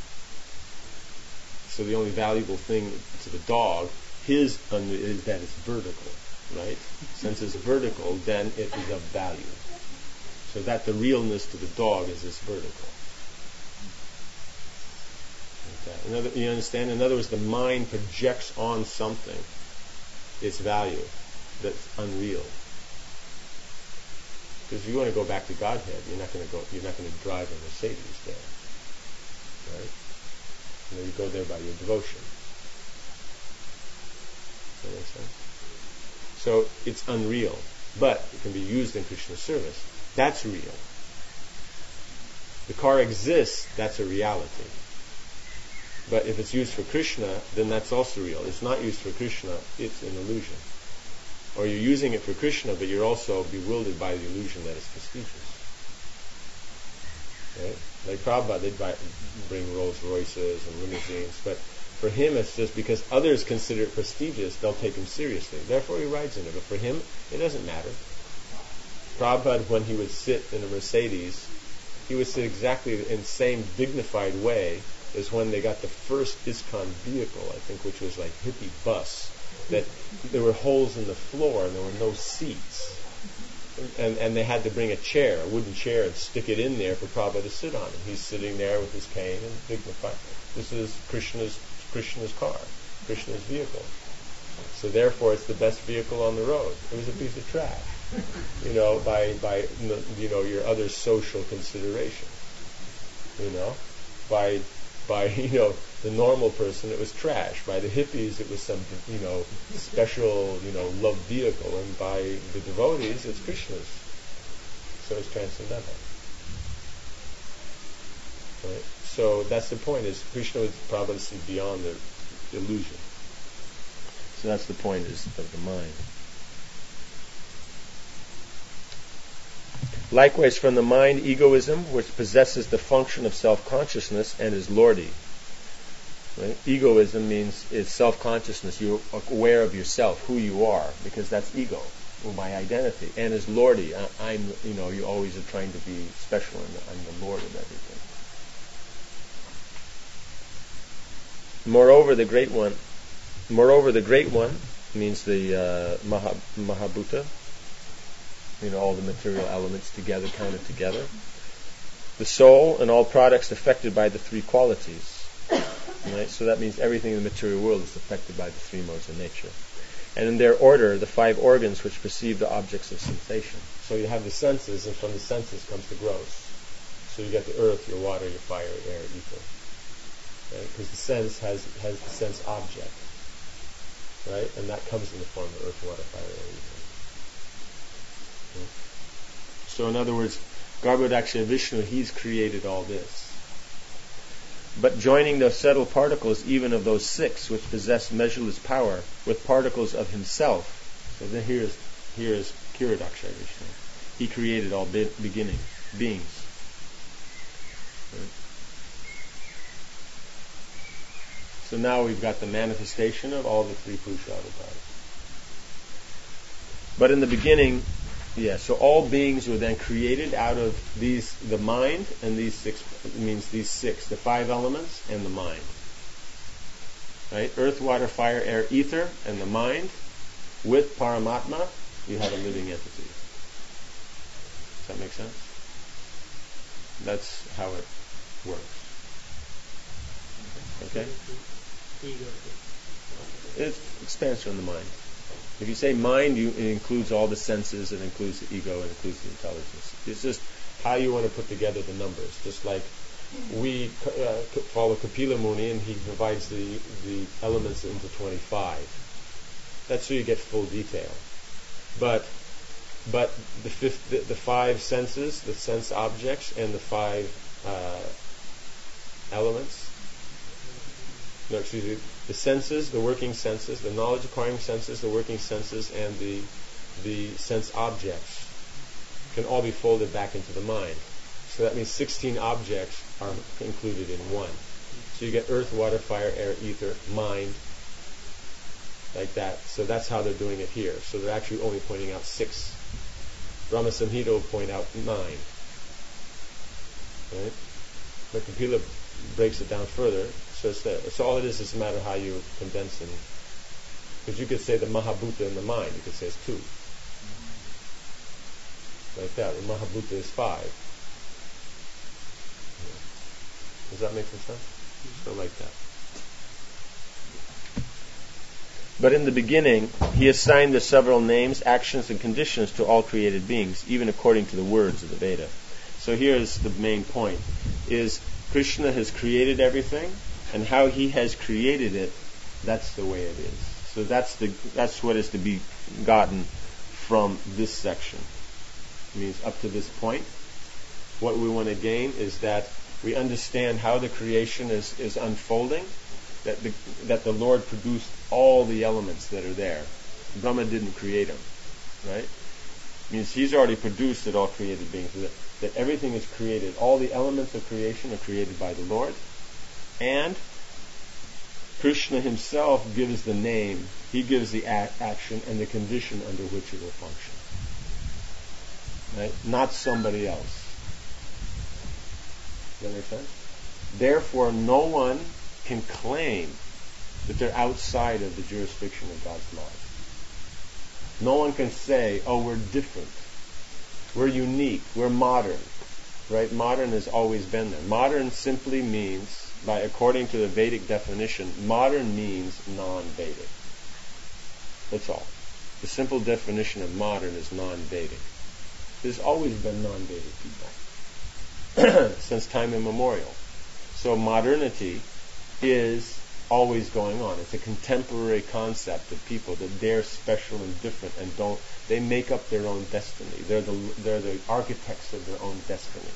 So the only valuable thing to the dog is that it's vertical, right? Since it's vertical, then it is of value. So that the realness to the dog is this vertical. Like that. You understand? In other words, the mind projects on something its value that's unreal. Because if you want to go back to Godhead, you're not going to drive a Mercedes there, right? You go there by your devotion. Does that make sense? So it's unreal, but it can be used in Krishna's service. That's real. The car exists, that's a reality. But if it's used for Krishna, then that's also real. It's not used for Krishna, it's an illusion. Or you're using it for Krishna, but you're also bewildered by the illusion that it's prestigious. Right? Like Prabhupada, they'd bring Rolls Royces and limousines, but for him it's just because others consider it prestigious, they'll take him seriously. Therefore he rides in it. But for him, it doesn't matter. Prabhupada, when he would sit in a Mercedes, he would sit exactly in the same dignified way as when they got the first ISKCON vehicle, I think, which was like hippie bus, that there were holes in the floor and there were no seats. And they had to bring a wooden chair, and stick it in there for Prabhupada to sit on. And he's sitting there with his cane and dignified. This is Krishna's car, Krishna's vehicle. So therefore, it's the best vehicle on the road. It was a piece of trash, by your other social consideration. By the normal person, it was trash. By the hippies, it was some, special, love vehicle. And by the devotees, it's Krishna's. So it's transcendental. Right? So that's the point, is Krishna would probably see beyond the illusion. So that's the point of the mind. Likewise, from the mind, egoism, which possesses the function of self-consciousness and is lordly. Right? Egoism means it's self-consciousness. You're aware of yourself, who you are, because that's ego, or my identity, and is lordly. You always are trying to be special, and I'm the lord of everything. Moreover, the great one means the Mahabhuta. All the material elements together, counted together. The soul and all products affected by the three qualities. Right? So that means everything in the material world is affected by the three modes of nature. And in their order, the five organs which perceive the objects of sensation. So you have the senses, and from the senses comes the gross. So you get the earth, your water, your fire, air, ether. Right? Because the sense has the sense object. Right? And that comes in the form of earth, water, fire, air, ether. So in other words, Garbhodakshaya Vishnu, he's created all this. But joining the subtle particles, even of those six which possess measureless power, with particles of himself. So then here is Kiradakshaya Vishnu. He created all beings. Right? So now we've got the manifestation of all the three Purusha-avatars. But in the beginning, so all beings were then created out of the mind, and these six, the five elements and the mind. Right? Earth, water, fire, air, ether, and the mind. With Paramatma, you have a living entity. Does that make sense? That's how it works. Okay? It expands from the mind. If you say mind, it includes all the senses, it includes the ego, it includes the intelligence. It's just how you want to put together the numbers. Just like we follow Kapila Muni, and he divides the elements into 25. That's so you get full detail. But the five senses, the sense objects, and the five elements. No, excuse me. The senses, the working senses, the knowledge-acquiring senses, the working senses, and the sense objects can all be folded back into the mind. So that means 16 objects are included in one. So you get earth, water, fire, air, ether, mind, like that. So that's how they're doing it here. So they're actually only pointing out 6. Brahma Samhita will point out 9. Right? But Kapila breaks it down further. So all it is a matter of how you condense it. Because you could say the Mahabhuta in the mind. You could say it's 2. Like that. The Mahabhuta is 5. Does that make some sense? So like that. But in the beginning, he assigned the several names, actions, and conditions to all created beings, even according to the words of the Veda. So here's the main point, is Krishna has created everything, and how he has created it, that's the way it is. So that's what is to be gotten from this section. It means up to this point, what we want to gain is that we understand how the creation is unfolding, that the Lord produced all the elements that are there. Brahma didn't create them, right? It means he's already produced it, all created beings. That everything is created. All the elements of creation are created by the Lord. And Krishna himself gives the name, he gives the action and the condition under which it will function. Right? Not somebody else. Does that make sense? Therefore, no one can claim that they're outside of the jurisdiction of God's laws. No one can say, oh, we're different. We're unique. We're modern. Right? Modern has always been there. Modern simply means, according to the Vedic definition, modern means non-Vedic. That's all. The simple definition of modern is non-Vedic. There's always been non-Vedic people since time immemorial. So modernity is always going on. It's a contemporary concept of people that they're special and different and they make up their own destiny. They're the architects of their own destiny.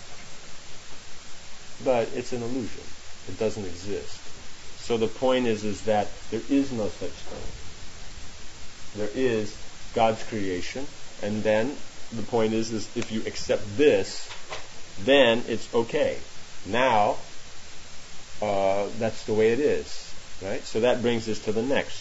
But it's an illusion. It doesn't exist. So the point is that there is no such thing. There is God's creation, and then the point is if you accept this, then it's okay. Now, that's the way it is. Right? So that brings us to the next.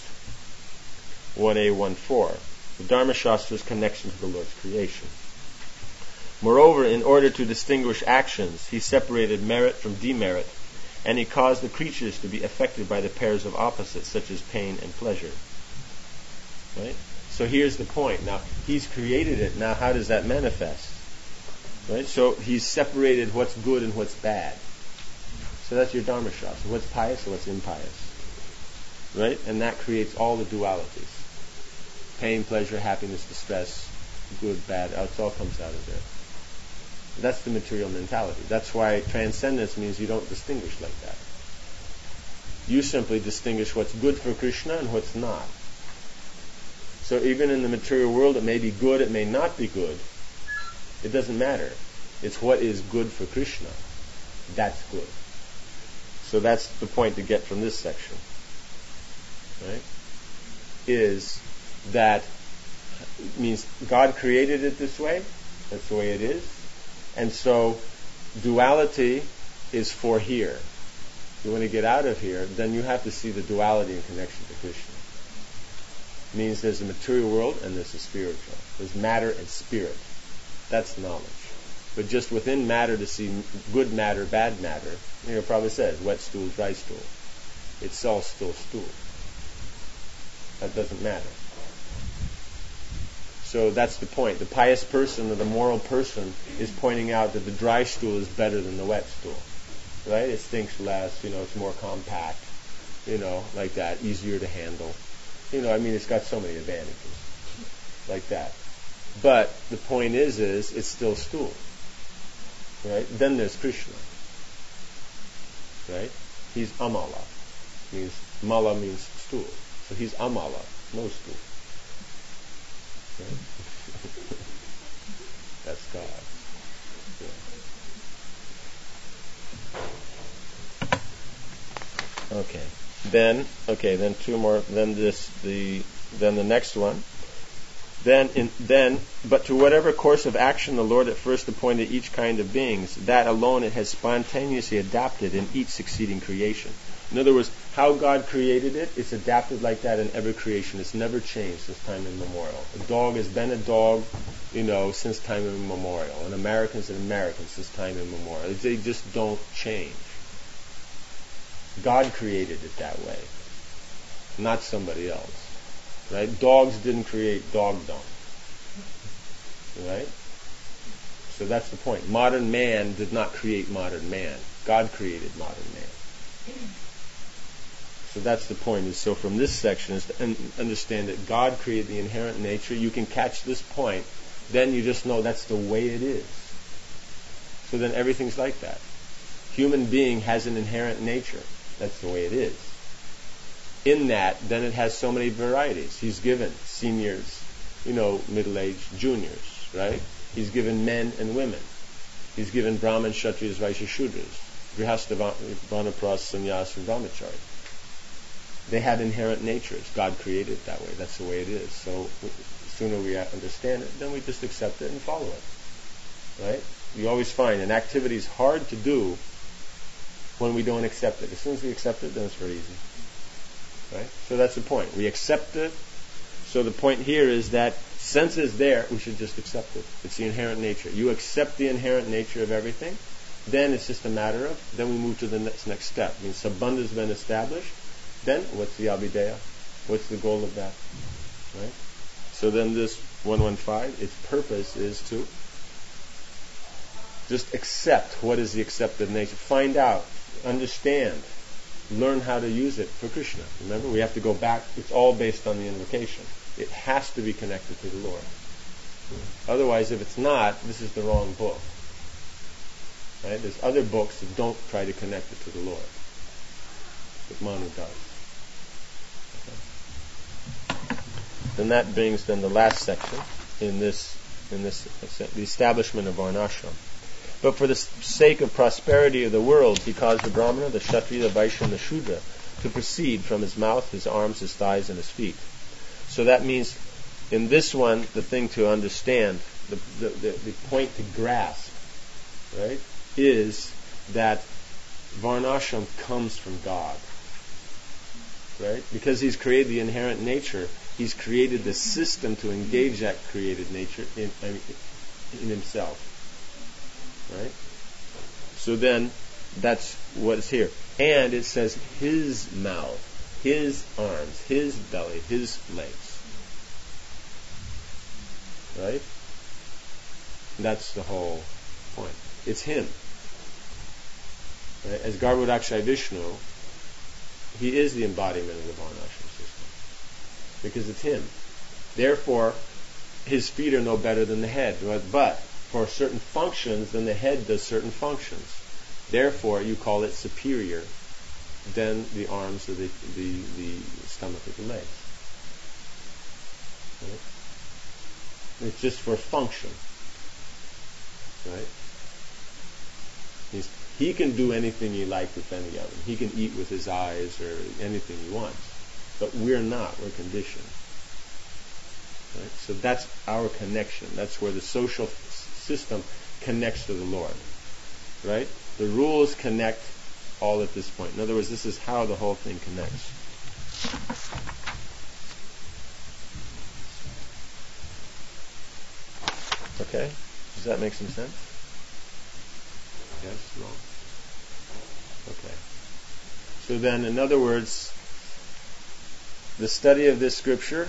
1A14. The Dharma Shastra's connection to the Lord's creation. Moreover, in order to distinguish actions, he separated merit from demerit, and he caused the creatures to be affected by the pairs of opposites, such as pain and pleasure. Right? So here's the point. Now, he's created it. Now, how does that manifest? Right? So he's separated what's good and what's bad. So that's your Dharma Shastra. What's pious and what's impious. Right? And that creates all the dualities. Pain, pleasure, happiness, distress, good, bad. It all comes out of there. That's the material mentality. That's why transcendence means you don't distinguish like that. You simply distinguish what's good for Krishna and what's not. So even in the material world, it may be good, it may not be good. It doesn't matter. It's what is good for Krishna. That's good. So that's the point to get from this section. Right? Is that means God created it this way. That's the way it is. And so duality is for here. If you want to get out of here, then you have to see the duality in connection to Krishna. It means there's a material world and there's a spiritual. There's matter and spirit. That's knowledge. But just within matter to see good matter, bad matter, probably says wet stool, dry stool. It's all still stool. That doesn't matter. So that's the point. The pious person or the moral person is pointing out that the dry stool is better than the wet stool. Right? It stinks less, it's more compact, like that, easier to handle. It's got so many advantages. Like that. But the point is it's still stool. Right? Then there's Krishna. Right? He's Amala. Mala means stool. So he's Amala, no stool. Right? That's God. Yeah. Then two more. Then the next one. But to whatever course of action the Lord at first appointed each kind of beings, that alone it has spontaneously adapted in each succeeding creation. In other words, how God created it, it's adapted like that in every creation. It's never changed since time immemorial. A dog has been a dog, since time immemorial. An American's an American since time immemorial. They just don't change. God created it that way, not somebody else. Right? Dogs didn't create dogdom. Right? So that's the point. Modern man did not create modern man. God created modern man. So that's the point. So from this section is to understand that God created the inherent nature. You can catch this point. Then you just know that's the way it is. So then everything's like that. Human being has an inherent nature. That's the way it is. In that, then it has so many varieties. He's given seniors, middle-aged, juniors, right? He's given men and women. He's given Brahman, Kshatriyas, Vaishya, Shudras, Grihastha, Vanaprastha, Sannyas, and Brahmachari. They have inherent natures. God created it that way. That's the way it is. So the sooner we understand it, then we just accept it and follow it. Right? You always find an activity is hard to do when we don't accept it. As soon as we accept it, then it's very easy. Right? So that's the point. We accept it. So the point here is that since it's there, we should just accept it. It's the inherent nature. You accept the inherent nature of everything, then it's just a matter of, then we move to the next step. I mean, Sabandha has been established. Then what's the Abhideya? What's the goal of that? Right? So then this 115, its purpose is to just accept what is the accepted nature. Find out, understand, learn how to use it for Krishna. Remember, we have to go back. It's all based on the invocation. It has to be connected to the Lord. Otherwise, if it's not, this is the wrong book. Right? There's other books that don't try to connect it to the Lord. But Manu does. Okay. Then that brings then the last section in this the establishment of Varnashram. But for the sake of prosperity of the world, he caused the Brahmana, the Kshatriya, the Vaishya, and the Shudra to proceed from his mouth, his arms, his thighs, and his feet. So that means, in this one, the thing to understand, the point to grasp, right, is that Varnashram comes from God. Right? Because he's created the inherent nature, he's created the system to engage that created nature in himself. Right? So then, that's what's here. And it says his mouth, his arms, his belly, his legs. Right? That's the whole point. It's him. Right? As Garbhodakshayi Vishnu, he is the embodiment of the Varnashram system. Because it's him. Therefore, his feet are no better than the head. But for certain functions, then the head does certain functions. Therefore, you call it superior than the arms or the stomach or the legs. Right? It's just for function. Right? He can do anything he likes with any of them. He can eat with his eyes or anything he wants. But we're not. We're conditioned. Right? So that's our connection. That's where the social system connects to the Lord. Right? The rules connect all at this point. In other words, this is how the whole thing connects. Okay? Does that make some sense? Yes? No? Okay. So then, in other words, the study of this scripture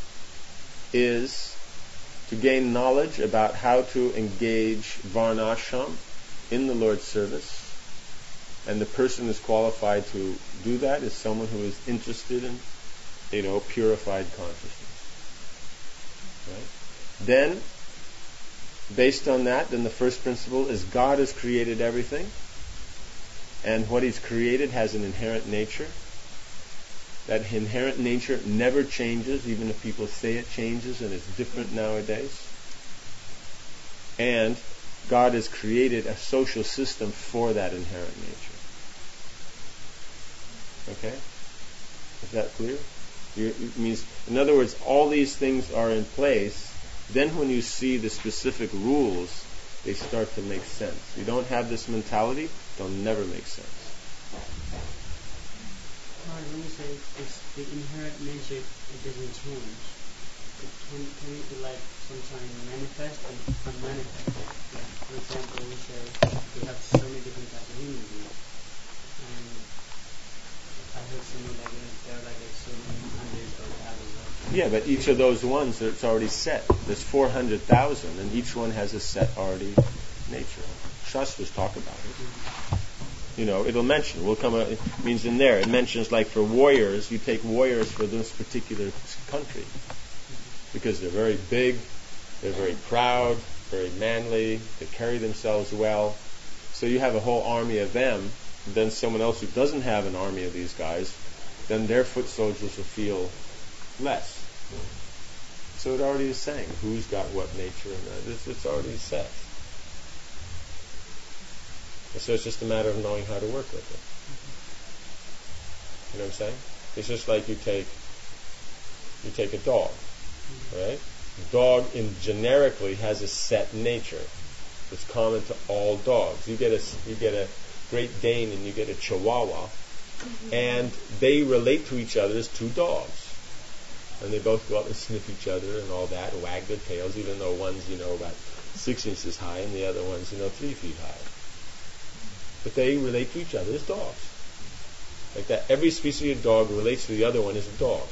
is to gain knowledge about how to engage Varnashram in the Lord's service. And the person who's qualified to do that is someone who is interested in, purified consciousness. Right? Then, based on that, then the first principle is God has created everything. And what he's created has an inherent nature. That inherent nature never changes, even if people say it changes and it's different nowadays. And God has created a social system for that inherent nature. Okay? Is that clear? It means, in other words, all these things are in place. Then when you see the specific rules, they start to make sense. You don't have this mentality, they'll never make sense. When you say the inherent nature, it doesn't change. Can it be like sometimes manifest and unmanifest? Like, for example, we say we have so many different types of human beings. And I heard something like there are like so many hundreds or thousands. Yeah, but each of those ones, it's already set. There's 400,000, and each one has a set already nature. Shastras talk about it. You know, it'll mention. It means in there. It mentions like for warriors, you take warriors for this particular country because they're very big, they're very proud, very manly, they carry themselves well. So you have a whole army of them. And then someone else who doesn't have an army of these guys, then their foot soldiers will feel less. So it already is saying who's got what nature, and it's already set. And so it's just a matter of knowing how to work with it. You know what I'm saying? It's just like you take a dog, right? Dog generically has a set nature. It's common to all dogs. You get a Great Dane and you get a Chihuahua, and they relate to each other as two dogs. And they both go up and sniff each other and all that, and wag their tails, even though one's, about 6 inches high and the other one's, 3 feet high. But they relate to each other as dogs. Like that, every species of dog relates to the other one as a dog.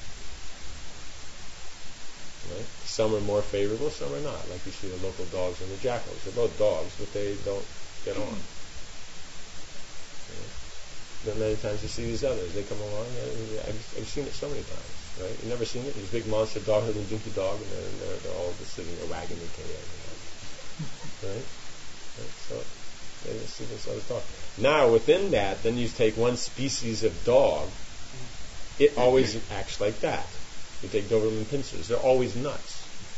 Right? Some are more favorable, some are not. Like you see the local dogs and the jackals. They're both dogs, but they don't get on. Right? Then many times you see these others. They come along, I've seen it so many times. Right? You've never seen it? These big monster dogs and dinky dog, and they're all just sitting there wagging their tail. Right? So they just see this other dog. Now, within that, then you take one species of dog. It always acts like that. You take Doberman Pinschers. They're always nuts.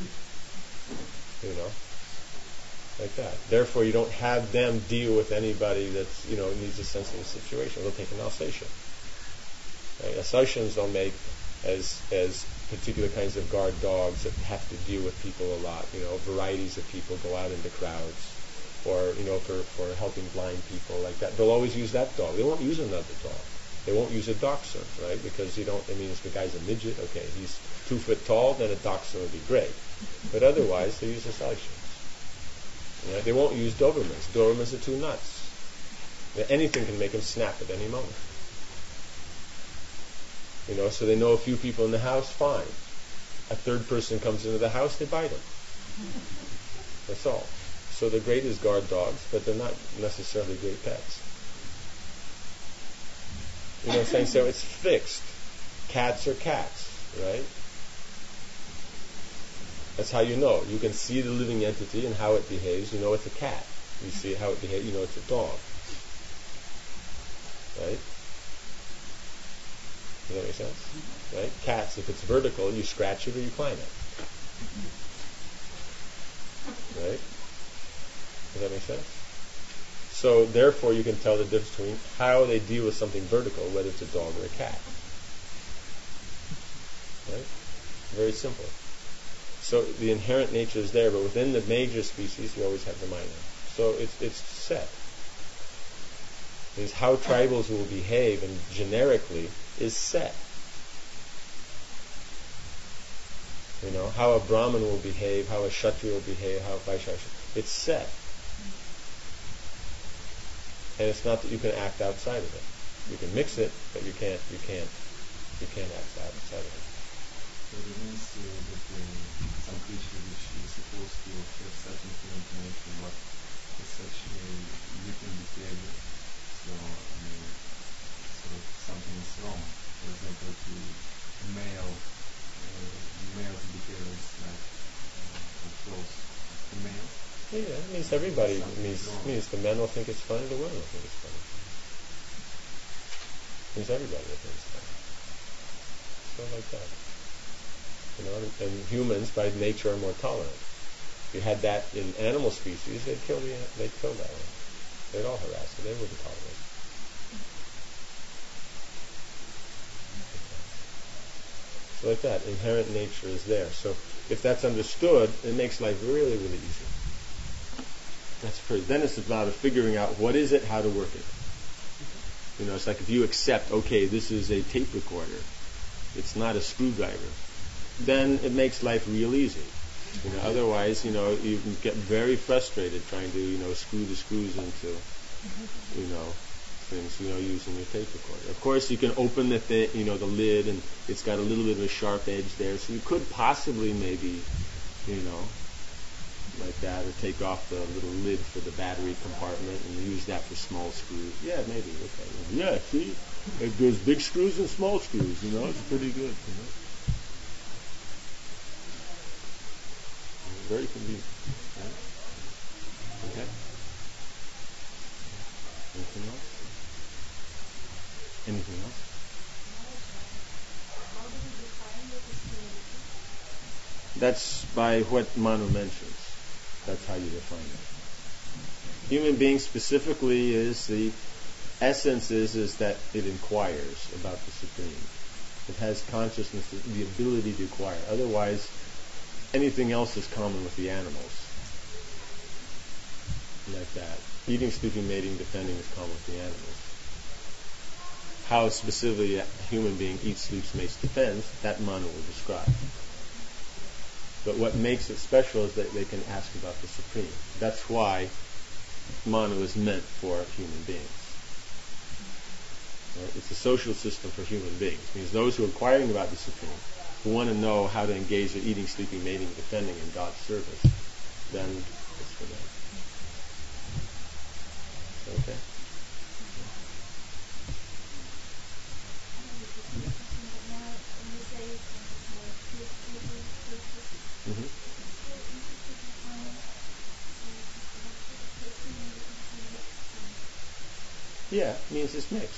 Like that. Therefore, you don't have them deal with anybody that's, needs a sensitive situation. They'll take an Alsatian. Right? Alsatians they'll make as particular kinds of guard dogs that have to deal with people a lot. Varieties of people go out into crowds. Or, for helping blind people like that. They'll always use that dog. They won't use another dog. They won't use a dachshund, right? Because if the guy's a midget, okay, he's 2 foot tall, then a dachshund would be great. But otherwise, they use Alsatians. Right? They won't use Dobermans. Dobermans are too nuts. Anything can make them snap at any moment. So they know a few people in the house, fine. A third person comes into the house, they bite them. That's all. So they're great as guard dogs, but they're not necessarily great pets. You know what I'm saying? So it's fixed. Cats are cats, right? That's how you know. You can see the living entity and how it behaves. You know it's a cat. You see how it behaves. You know it's a dog. Right? Does that make sense? Right? Cats, if it's vertical, you scratch it or you climb it. Right? Does that make sense? So therefore you can tell the difference between how they deal with something vertical, whether it's a dog or a cat. Right? Very simple. So the inherent nature is there, but within the major species you always have the minor. So it's set. It means how tribals will behave and generically is set. How a Brahmin will behave, how a Kshatriya will behave, how a Vaishya. It's set. And it's not that you can act outside of it. You can mix it, but you can't act outside of it. So it means that some creature which is supposed to have such inherent nature, but has such a different behavior. So something is wrong. For example, the male's behavior is like close to male. Yeah, it means everybody means the men will think it's funny, the women will think it's funny. It means everybody will think it's funny. So like that. And humans by nature are more tolerant. If you had that in animal species, they'd kill that one. They'd all harass it. They wouldn't tolerate it. So like that, inherent nature is there. So if that's understood, it makes life really, really easy. That's first. Then it's about figuring out what is it, how to work it. You know, it's like if you accept, okay, this is a tape recorder, it's not a screwdriver, then it makes life real easy. You know, otherwise, you know, you can get very frustrated trying to, you know, screw the screws into, you know, things, you know, using your tape recorder. Of course, you can open the the lid, and it's got a little bit of a sharp edge there, so you could possibly maybe, you know, like that, or take off the little lid for the battery compartment and use that for small screws. Yeah, maybe. Okay. Yeah, see, there's big screws and small screws. You know, it's pretty good. You know, very convenient. Right? Okay. Anything else? Anything else? That's by what Manu mentions. That's how you define it. Human being specifically is the essence is that it inquires about the Supreme. It has consciousness, the ability to inquire. Otherwise, anything else is common with the animals. Like that. Eating, sleeping, mating, defending is common with the animals. How specifically a human being eats, sleeps, mates, defends, that Manu will describe. But what makes it special is that they can ask about the Supreme. That's why Manu is meant for human beings. Right? It's a social system for human beings. It means those who are inquiring about the Supreme, who want to know how to engage in eating, sleeping, mating, defending in God's service, then it's for them. Okay? Mm-hmm. Yeah, it means it's mixed.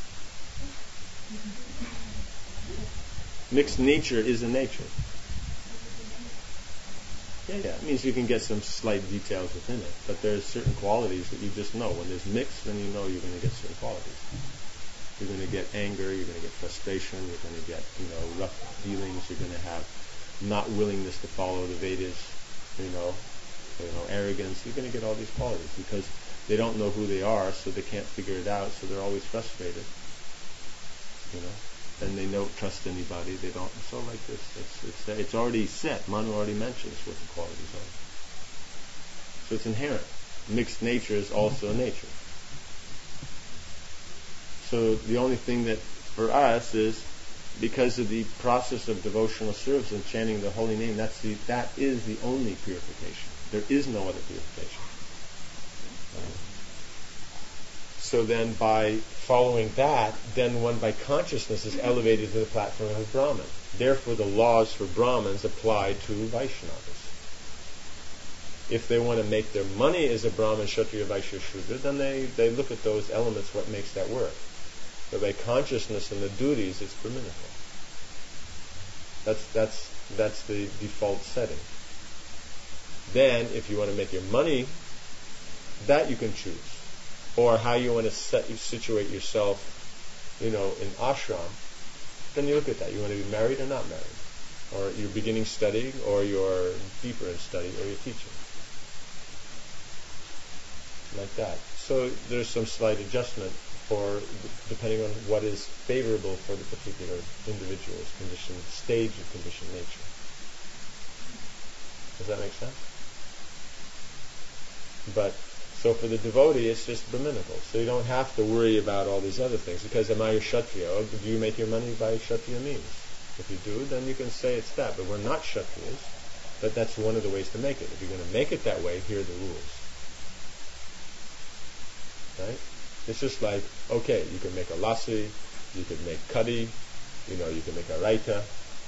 Mixed nature is a nature. Yeah, it means you can get some slight details within it, but there's certain qualities that you just know. When there's mixed, then you know you're going to get certain qualities. You're going to get anger, you're going to get frustration, you're going to get, rough dealings, you're going to have not willingness to follow the Vedas, arrogance. You're going to get all these qualities because they don't know who they are, so they can't figure it out, so they're always frustrated. And they don't trust anybody. They don't. So like this, it's already set. Manu already mentions what the qualities are. So it's inherent. Mixed nature is also a nature. So the only thing that for us is, because of the process of devotional service and chanting the holy name, that is the only purification. There is no other purification. So then by following that, then one by consciousness is elevated to the platform of Brahman. Therefore the laws for Brahmins apply to Vaishnavas. If they want to make their money as a Brahmin, Kshatriya, Vaishya, Shudra, then they look at those elements, what makes that work. But by consciousness and the duties, it's Brahminical. That's the default setting. Then, if you want to make your money, that you can choose. Or how you want to situate yourself, in ashram, then you look at that. You want to be married or not married? Or you're beginning studying, or you're deeper in study, or you're teaching. Like that. So there's some slight adjustment depending on what is favorable for the particular individual's condition, stage of conditioned nature. Does that make sense? So for the devotee, it's just Brahminical. So you don't have to worry about all these other things. Because am I a Kshatriya? Or do you make your money by Kshatriya means? If you do, then you can say it's that. But we're not Kshatriyas. But that's one of the ways to make it. If you're going to make it that way, here are the rules. Right? It's just like, okay, you can make a lassi, you can make kadhi, you can make a raita,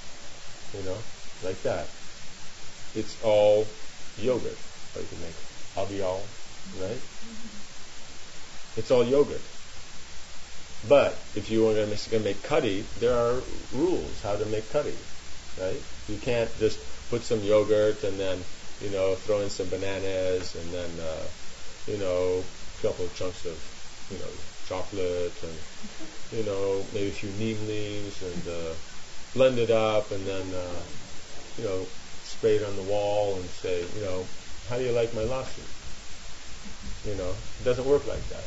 like that. It's all yogurt. Or you can make avial, right? It's all yogurt. But if you are going to make kadhi, there are rules how to make kadhi, right? You can't just put some yogurt and then, throw in some bananas and then, a couple of chunks of, chocolate and, maybe a few neem leaves and, blend it up and then, spray it on the wall and say, how do you like my lassi? It doesn't work like that.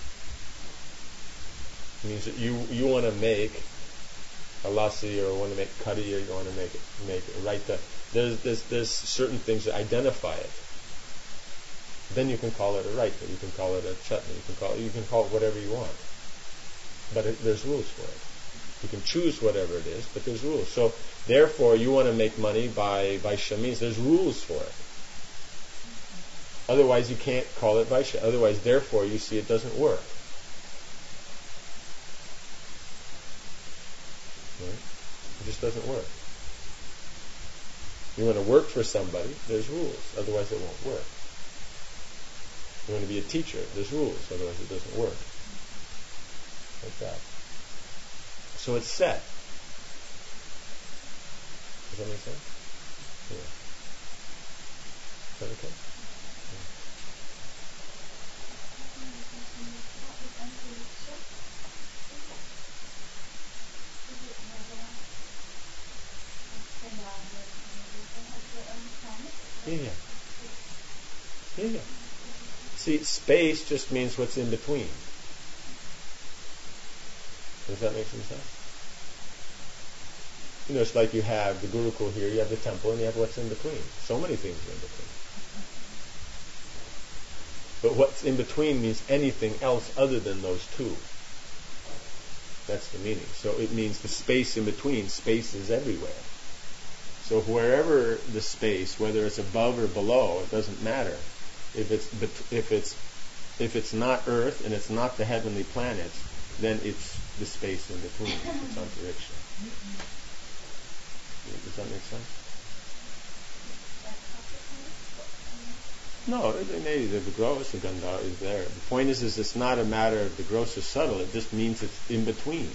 It means that you want to make a lassi or want to make curry or you want to make it right. There's certain things that identify it. Then you can call it a raita, you can call it a chutney, you can call it whatever you want. But there's rules for it. You can choose whatever it is, but there's rules. So therefore, you want to make money by Vaishya means there's rules for it. Otherwise, you can't call it Vaishya. Otherwise, therefore, you see it doesn't work. Right? It just doesn't work. You want to work for somebody, there's rules. Otherwise, it won't work. You want to be a teacher, there's rules. Otherwise, it doesn't work. Like that. So it's set. Does that make sense? Yeah. Is that okay? Yeah. See, space just means what's in between. Does that make some sense? It's like you have the Gurukul here, you have the temple, and you have what's in between. So many things are in between. But what's in between means anything else other than those two. That's the meaning. So it means the space in between. Space is everywhere. So wherever the space, whether it's above or below, it doesn't matter. If it's not Earth and it's not the heavenly planets, then it's the space in between. It's antariksha. Does that make sense? No, maybe the gross, the gandhar is there. The point is it's not a matter of the gross or subtle. It just means it's in between.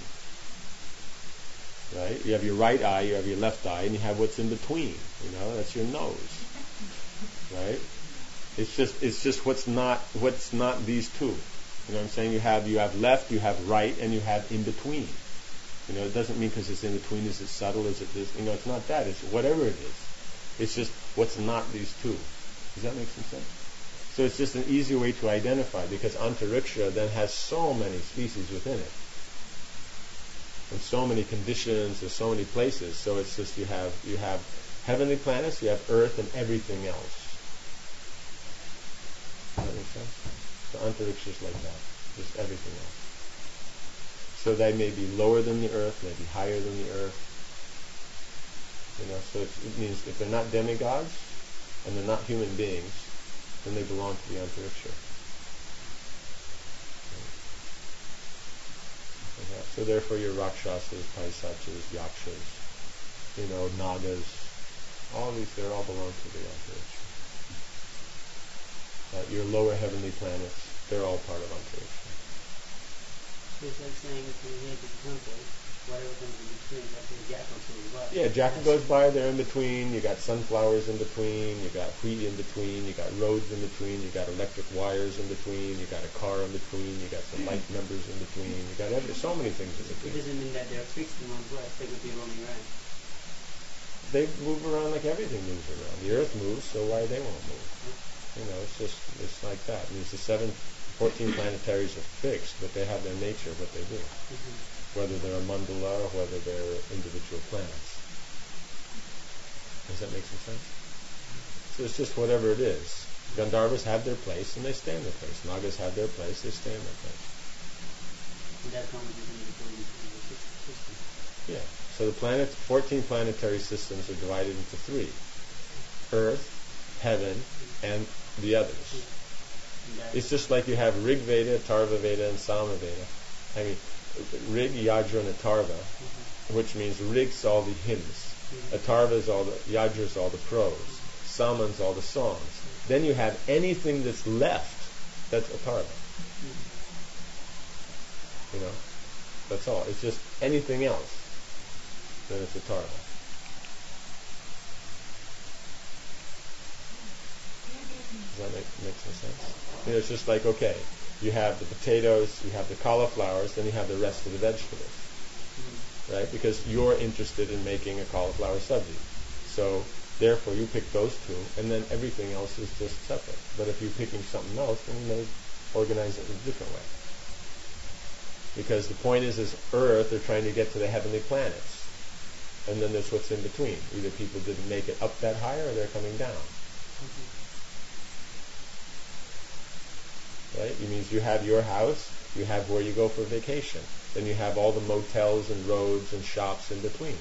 Right? You have your right eye, you have your left eye, and you have what's in between. That's your nose. Right? It's just what's not these two. You know what I'm saying? You have left, you have right, and you have in between. It doesn't mean because it's in between, is it subtle, is it this? It's not that. It's whatever it is. It's just what's not these two. Does that make some sense? So it's just an easy way to identify because antariksha then has so many species within it. And so many conditions, there's so many places. So it's just you have heavenly planets, you have earth and everything else. Does that make sense? So antariksha is like that. Just everything else. So they may be lower than the earth, may be higher than the earth. So it means if they're not demigods and they're not human beings, then they belong to the antariksha. So therefore your rakshasas, paisachas, yakshas, nagas, all these, they all belong to the antariksha. Your lower heavenly planets, they're all part of antariksha. So it's like saying if you hit the temple, whatever comes in between, like the jackal goes by. Yeah, jackal goes by, they're in between, you got sunflowers in between, you got wheat in between, you got roads in between, you got electric wires in between, you got a car in between, you got some light numbers in between, you got so many things in between. It doesn't mean that they're fixed in one place, they could be roaming around. They move around like everything moves around. The earth moves, so why they won't move? It's like that. It means the 14 planetaries are fixed, but they have their nature, what they do. Whether they're a mandala or whether they're individual planets. Does that make some sense? So it's just whatever it is. Gandharvas have their place and they stay in their place. Nagas have their place, they stay in their place. And that comes within the system. Yeah. So the 14 planetary systems are divided into 3. Earth, heaven, and the others. It's just like you have Rig Veda, Atharva Veda, and Sama Veda. I mean, Rig, Yajur, and Atharva, which means Rig's all the hymns, Atharva's all the, Yajur's all the prose, Sama's all the songs. Then you have anything that's left, that's Atharva. That's all. It's just anything else, then it's Atharva. Does that make some sense? It's just like, okay, you have the potatoes, you have the cauliflowers, then you have the rest of the vegetables. right? Because you're interested in making a cauliflower sabzi. So therefore you pick those two, and then everything else is just separate. But if you're picking something else, then you may organize it in a different way. Because the point is Earth, they're trying to get to the heavenly planets. And then there's what's in between. Either people didn't make it up that high, or they're coming down. Right? It means you have your house, you have where you go for vacation. Then you have all the motels and roads and shops in between.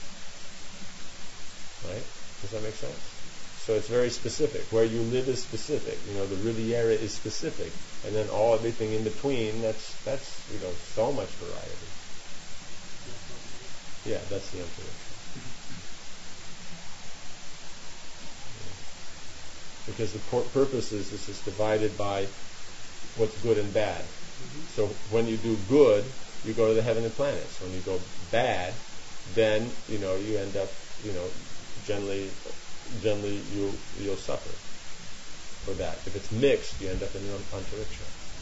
Right? Does that make sense? So it's very specific. Where you live is specific. The Riviera is specific. And then everything in between, that's so much variety. Yeah, that's the antariksha. Because the purpose is this is divided by what's good and bad. So when you do good, you go to the heavenly planets. When you go bad, then you end up generally you'll suffer for that. If it's mixed, you end up in antariksha.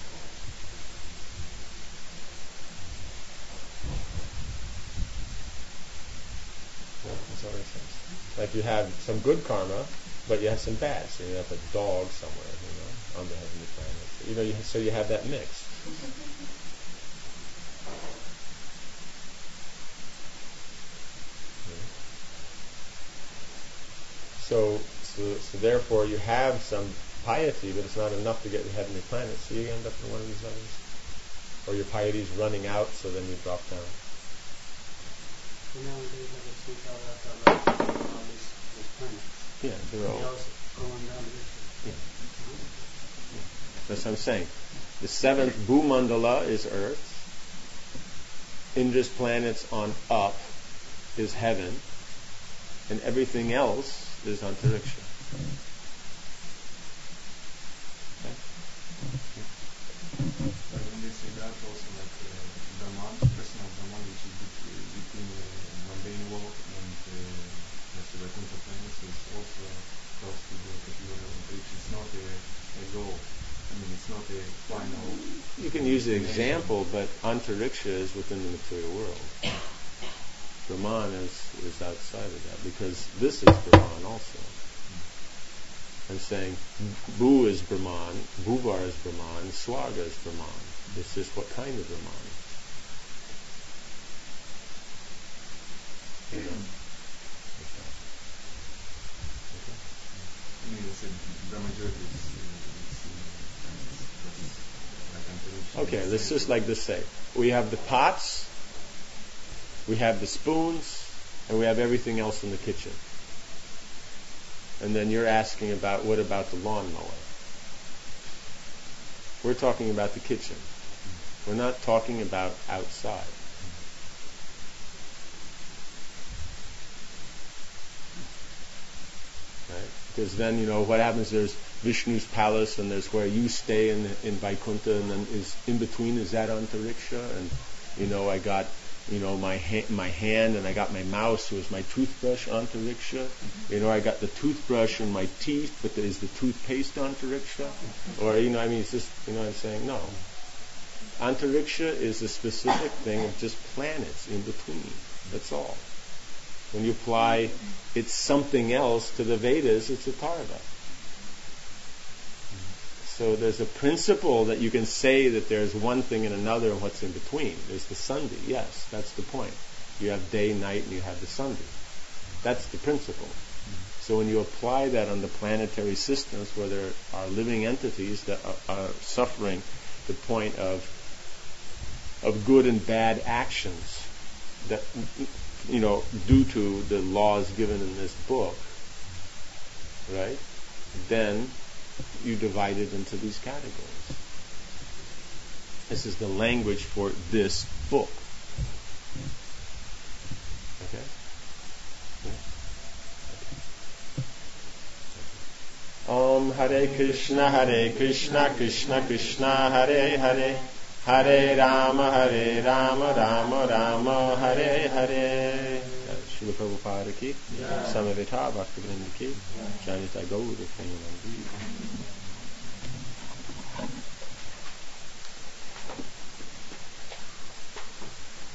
That's what it says. Like you have some good karma, but you have some bad. So you have a dog somewhere, on the heavenly planets. So you have that mix. So therefore you have some piety, but it's not enough to get the heavenly planets. So you end up in one of these others. Or your piety is running out, so then you drop down. Nowadays, like a street all these planets. Yeah, they're all going down this. Yeah. That's what I'm saying. The seventh Bhumandala is Earth. Indra's planets on up is heaven. And everything else is antariksha. Okay? When they say that also like Brahman, personal Brahman, which is between mundane world and the Vaikuntha planets, is also close to the category of antariksha. It's not a goal. It's not a final... You can use the example, but antariksha is within the material world. Brahman is outside of that, because this is Brahman also. I'm saying Bhu is Brahman, Bhuvar is Brahman, Swarga is Brahman. It's just what kind of Brahman. Okay, let's just like this say. We have the pots, we have the spoons, and we have everything else in the kitchen. And then you're asking about, what about the lawnmower? We're talking about the kitchen. We're not talking about outside. Right? Because then, what happens, there's Vishnu's palace, and there's where you stay in Vaikuntha, and then in between is that antariksha, and I got my hand, and I got my mouse, who is my toothbrush antariksha. I got the toothbrush in my teeth, but is the toothpaste antariksha? Or it's just I'm saying no. Antariksha is a specific thing of just planets in between. That's all. When you apply it's something else to the Vedas, it's a Tarva. So there's a principle that you can say that there's one thing and another and what's in between. There's the Sandhi. Yes, that's the point. You have day, night, and you have the Sandhi. That's the principle. So when you apply that on the planetary systems where there are living entities that are suffering the point of good and bad actions that due to the laws given in this book, right? Then you divide it into these categories. This is the language for this book. Okay? Om Hare Krishna, Krishna Krishna, Hare Hare, Hare Rama, Rama Rama, Hare Hare. Srila Prabhupada ki, Samaveta Bhaktivinoda ki, Janita Gaura Premanandi.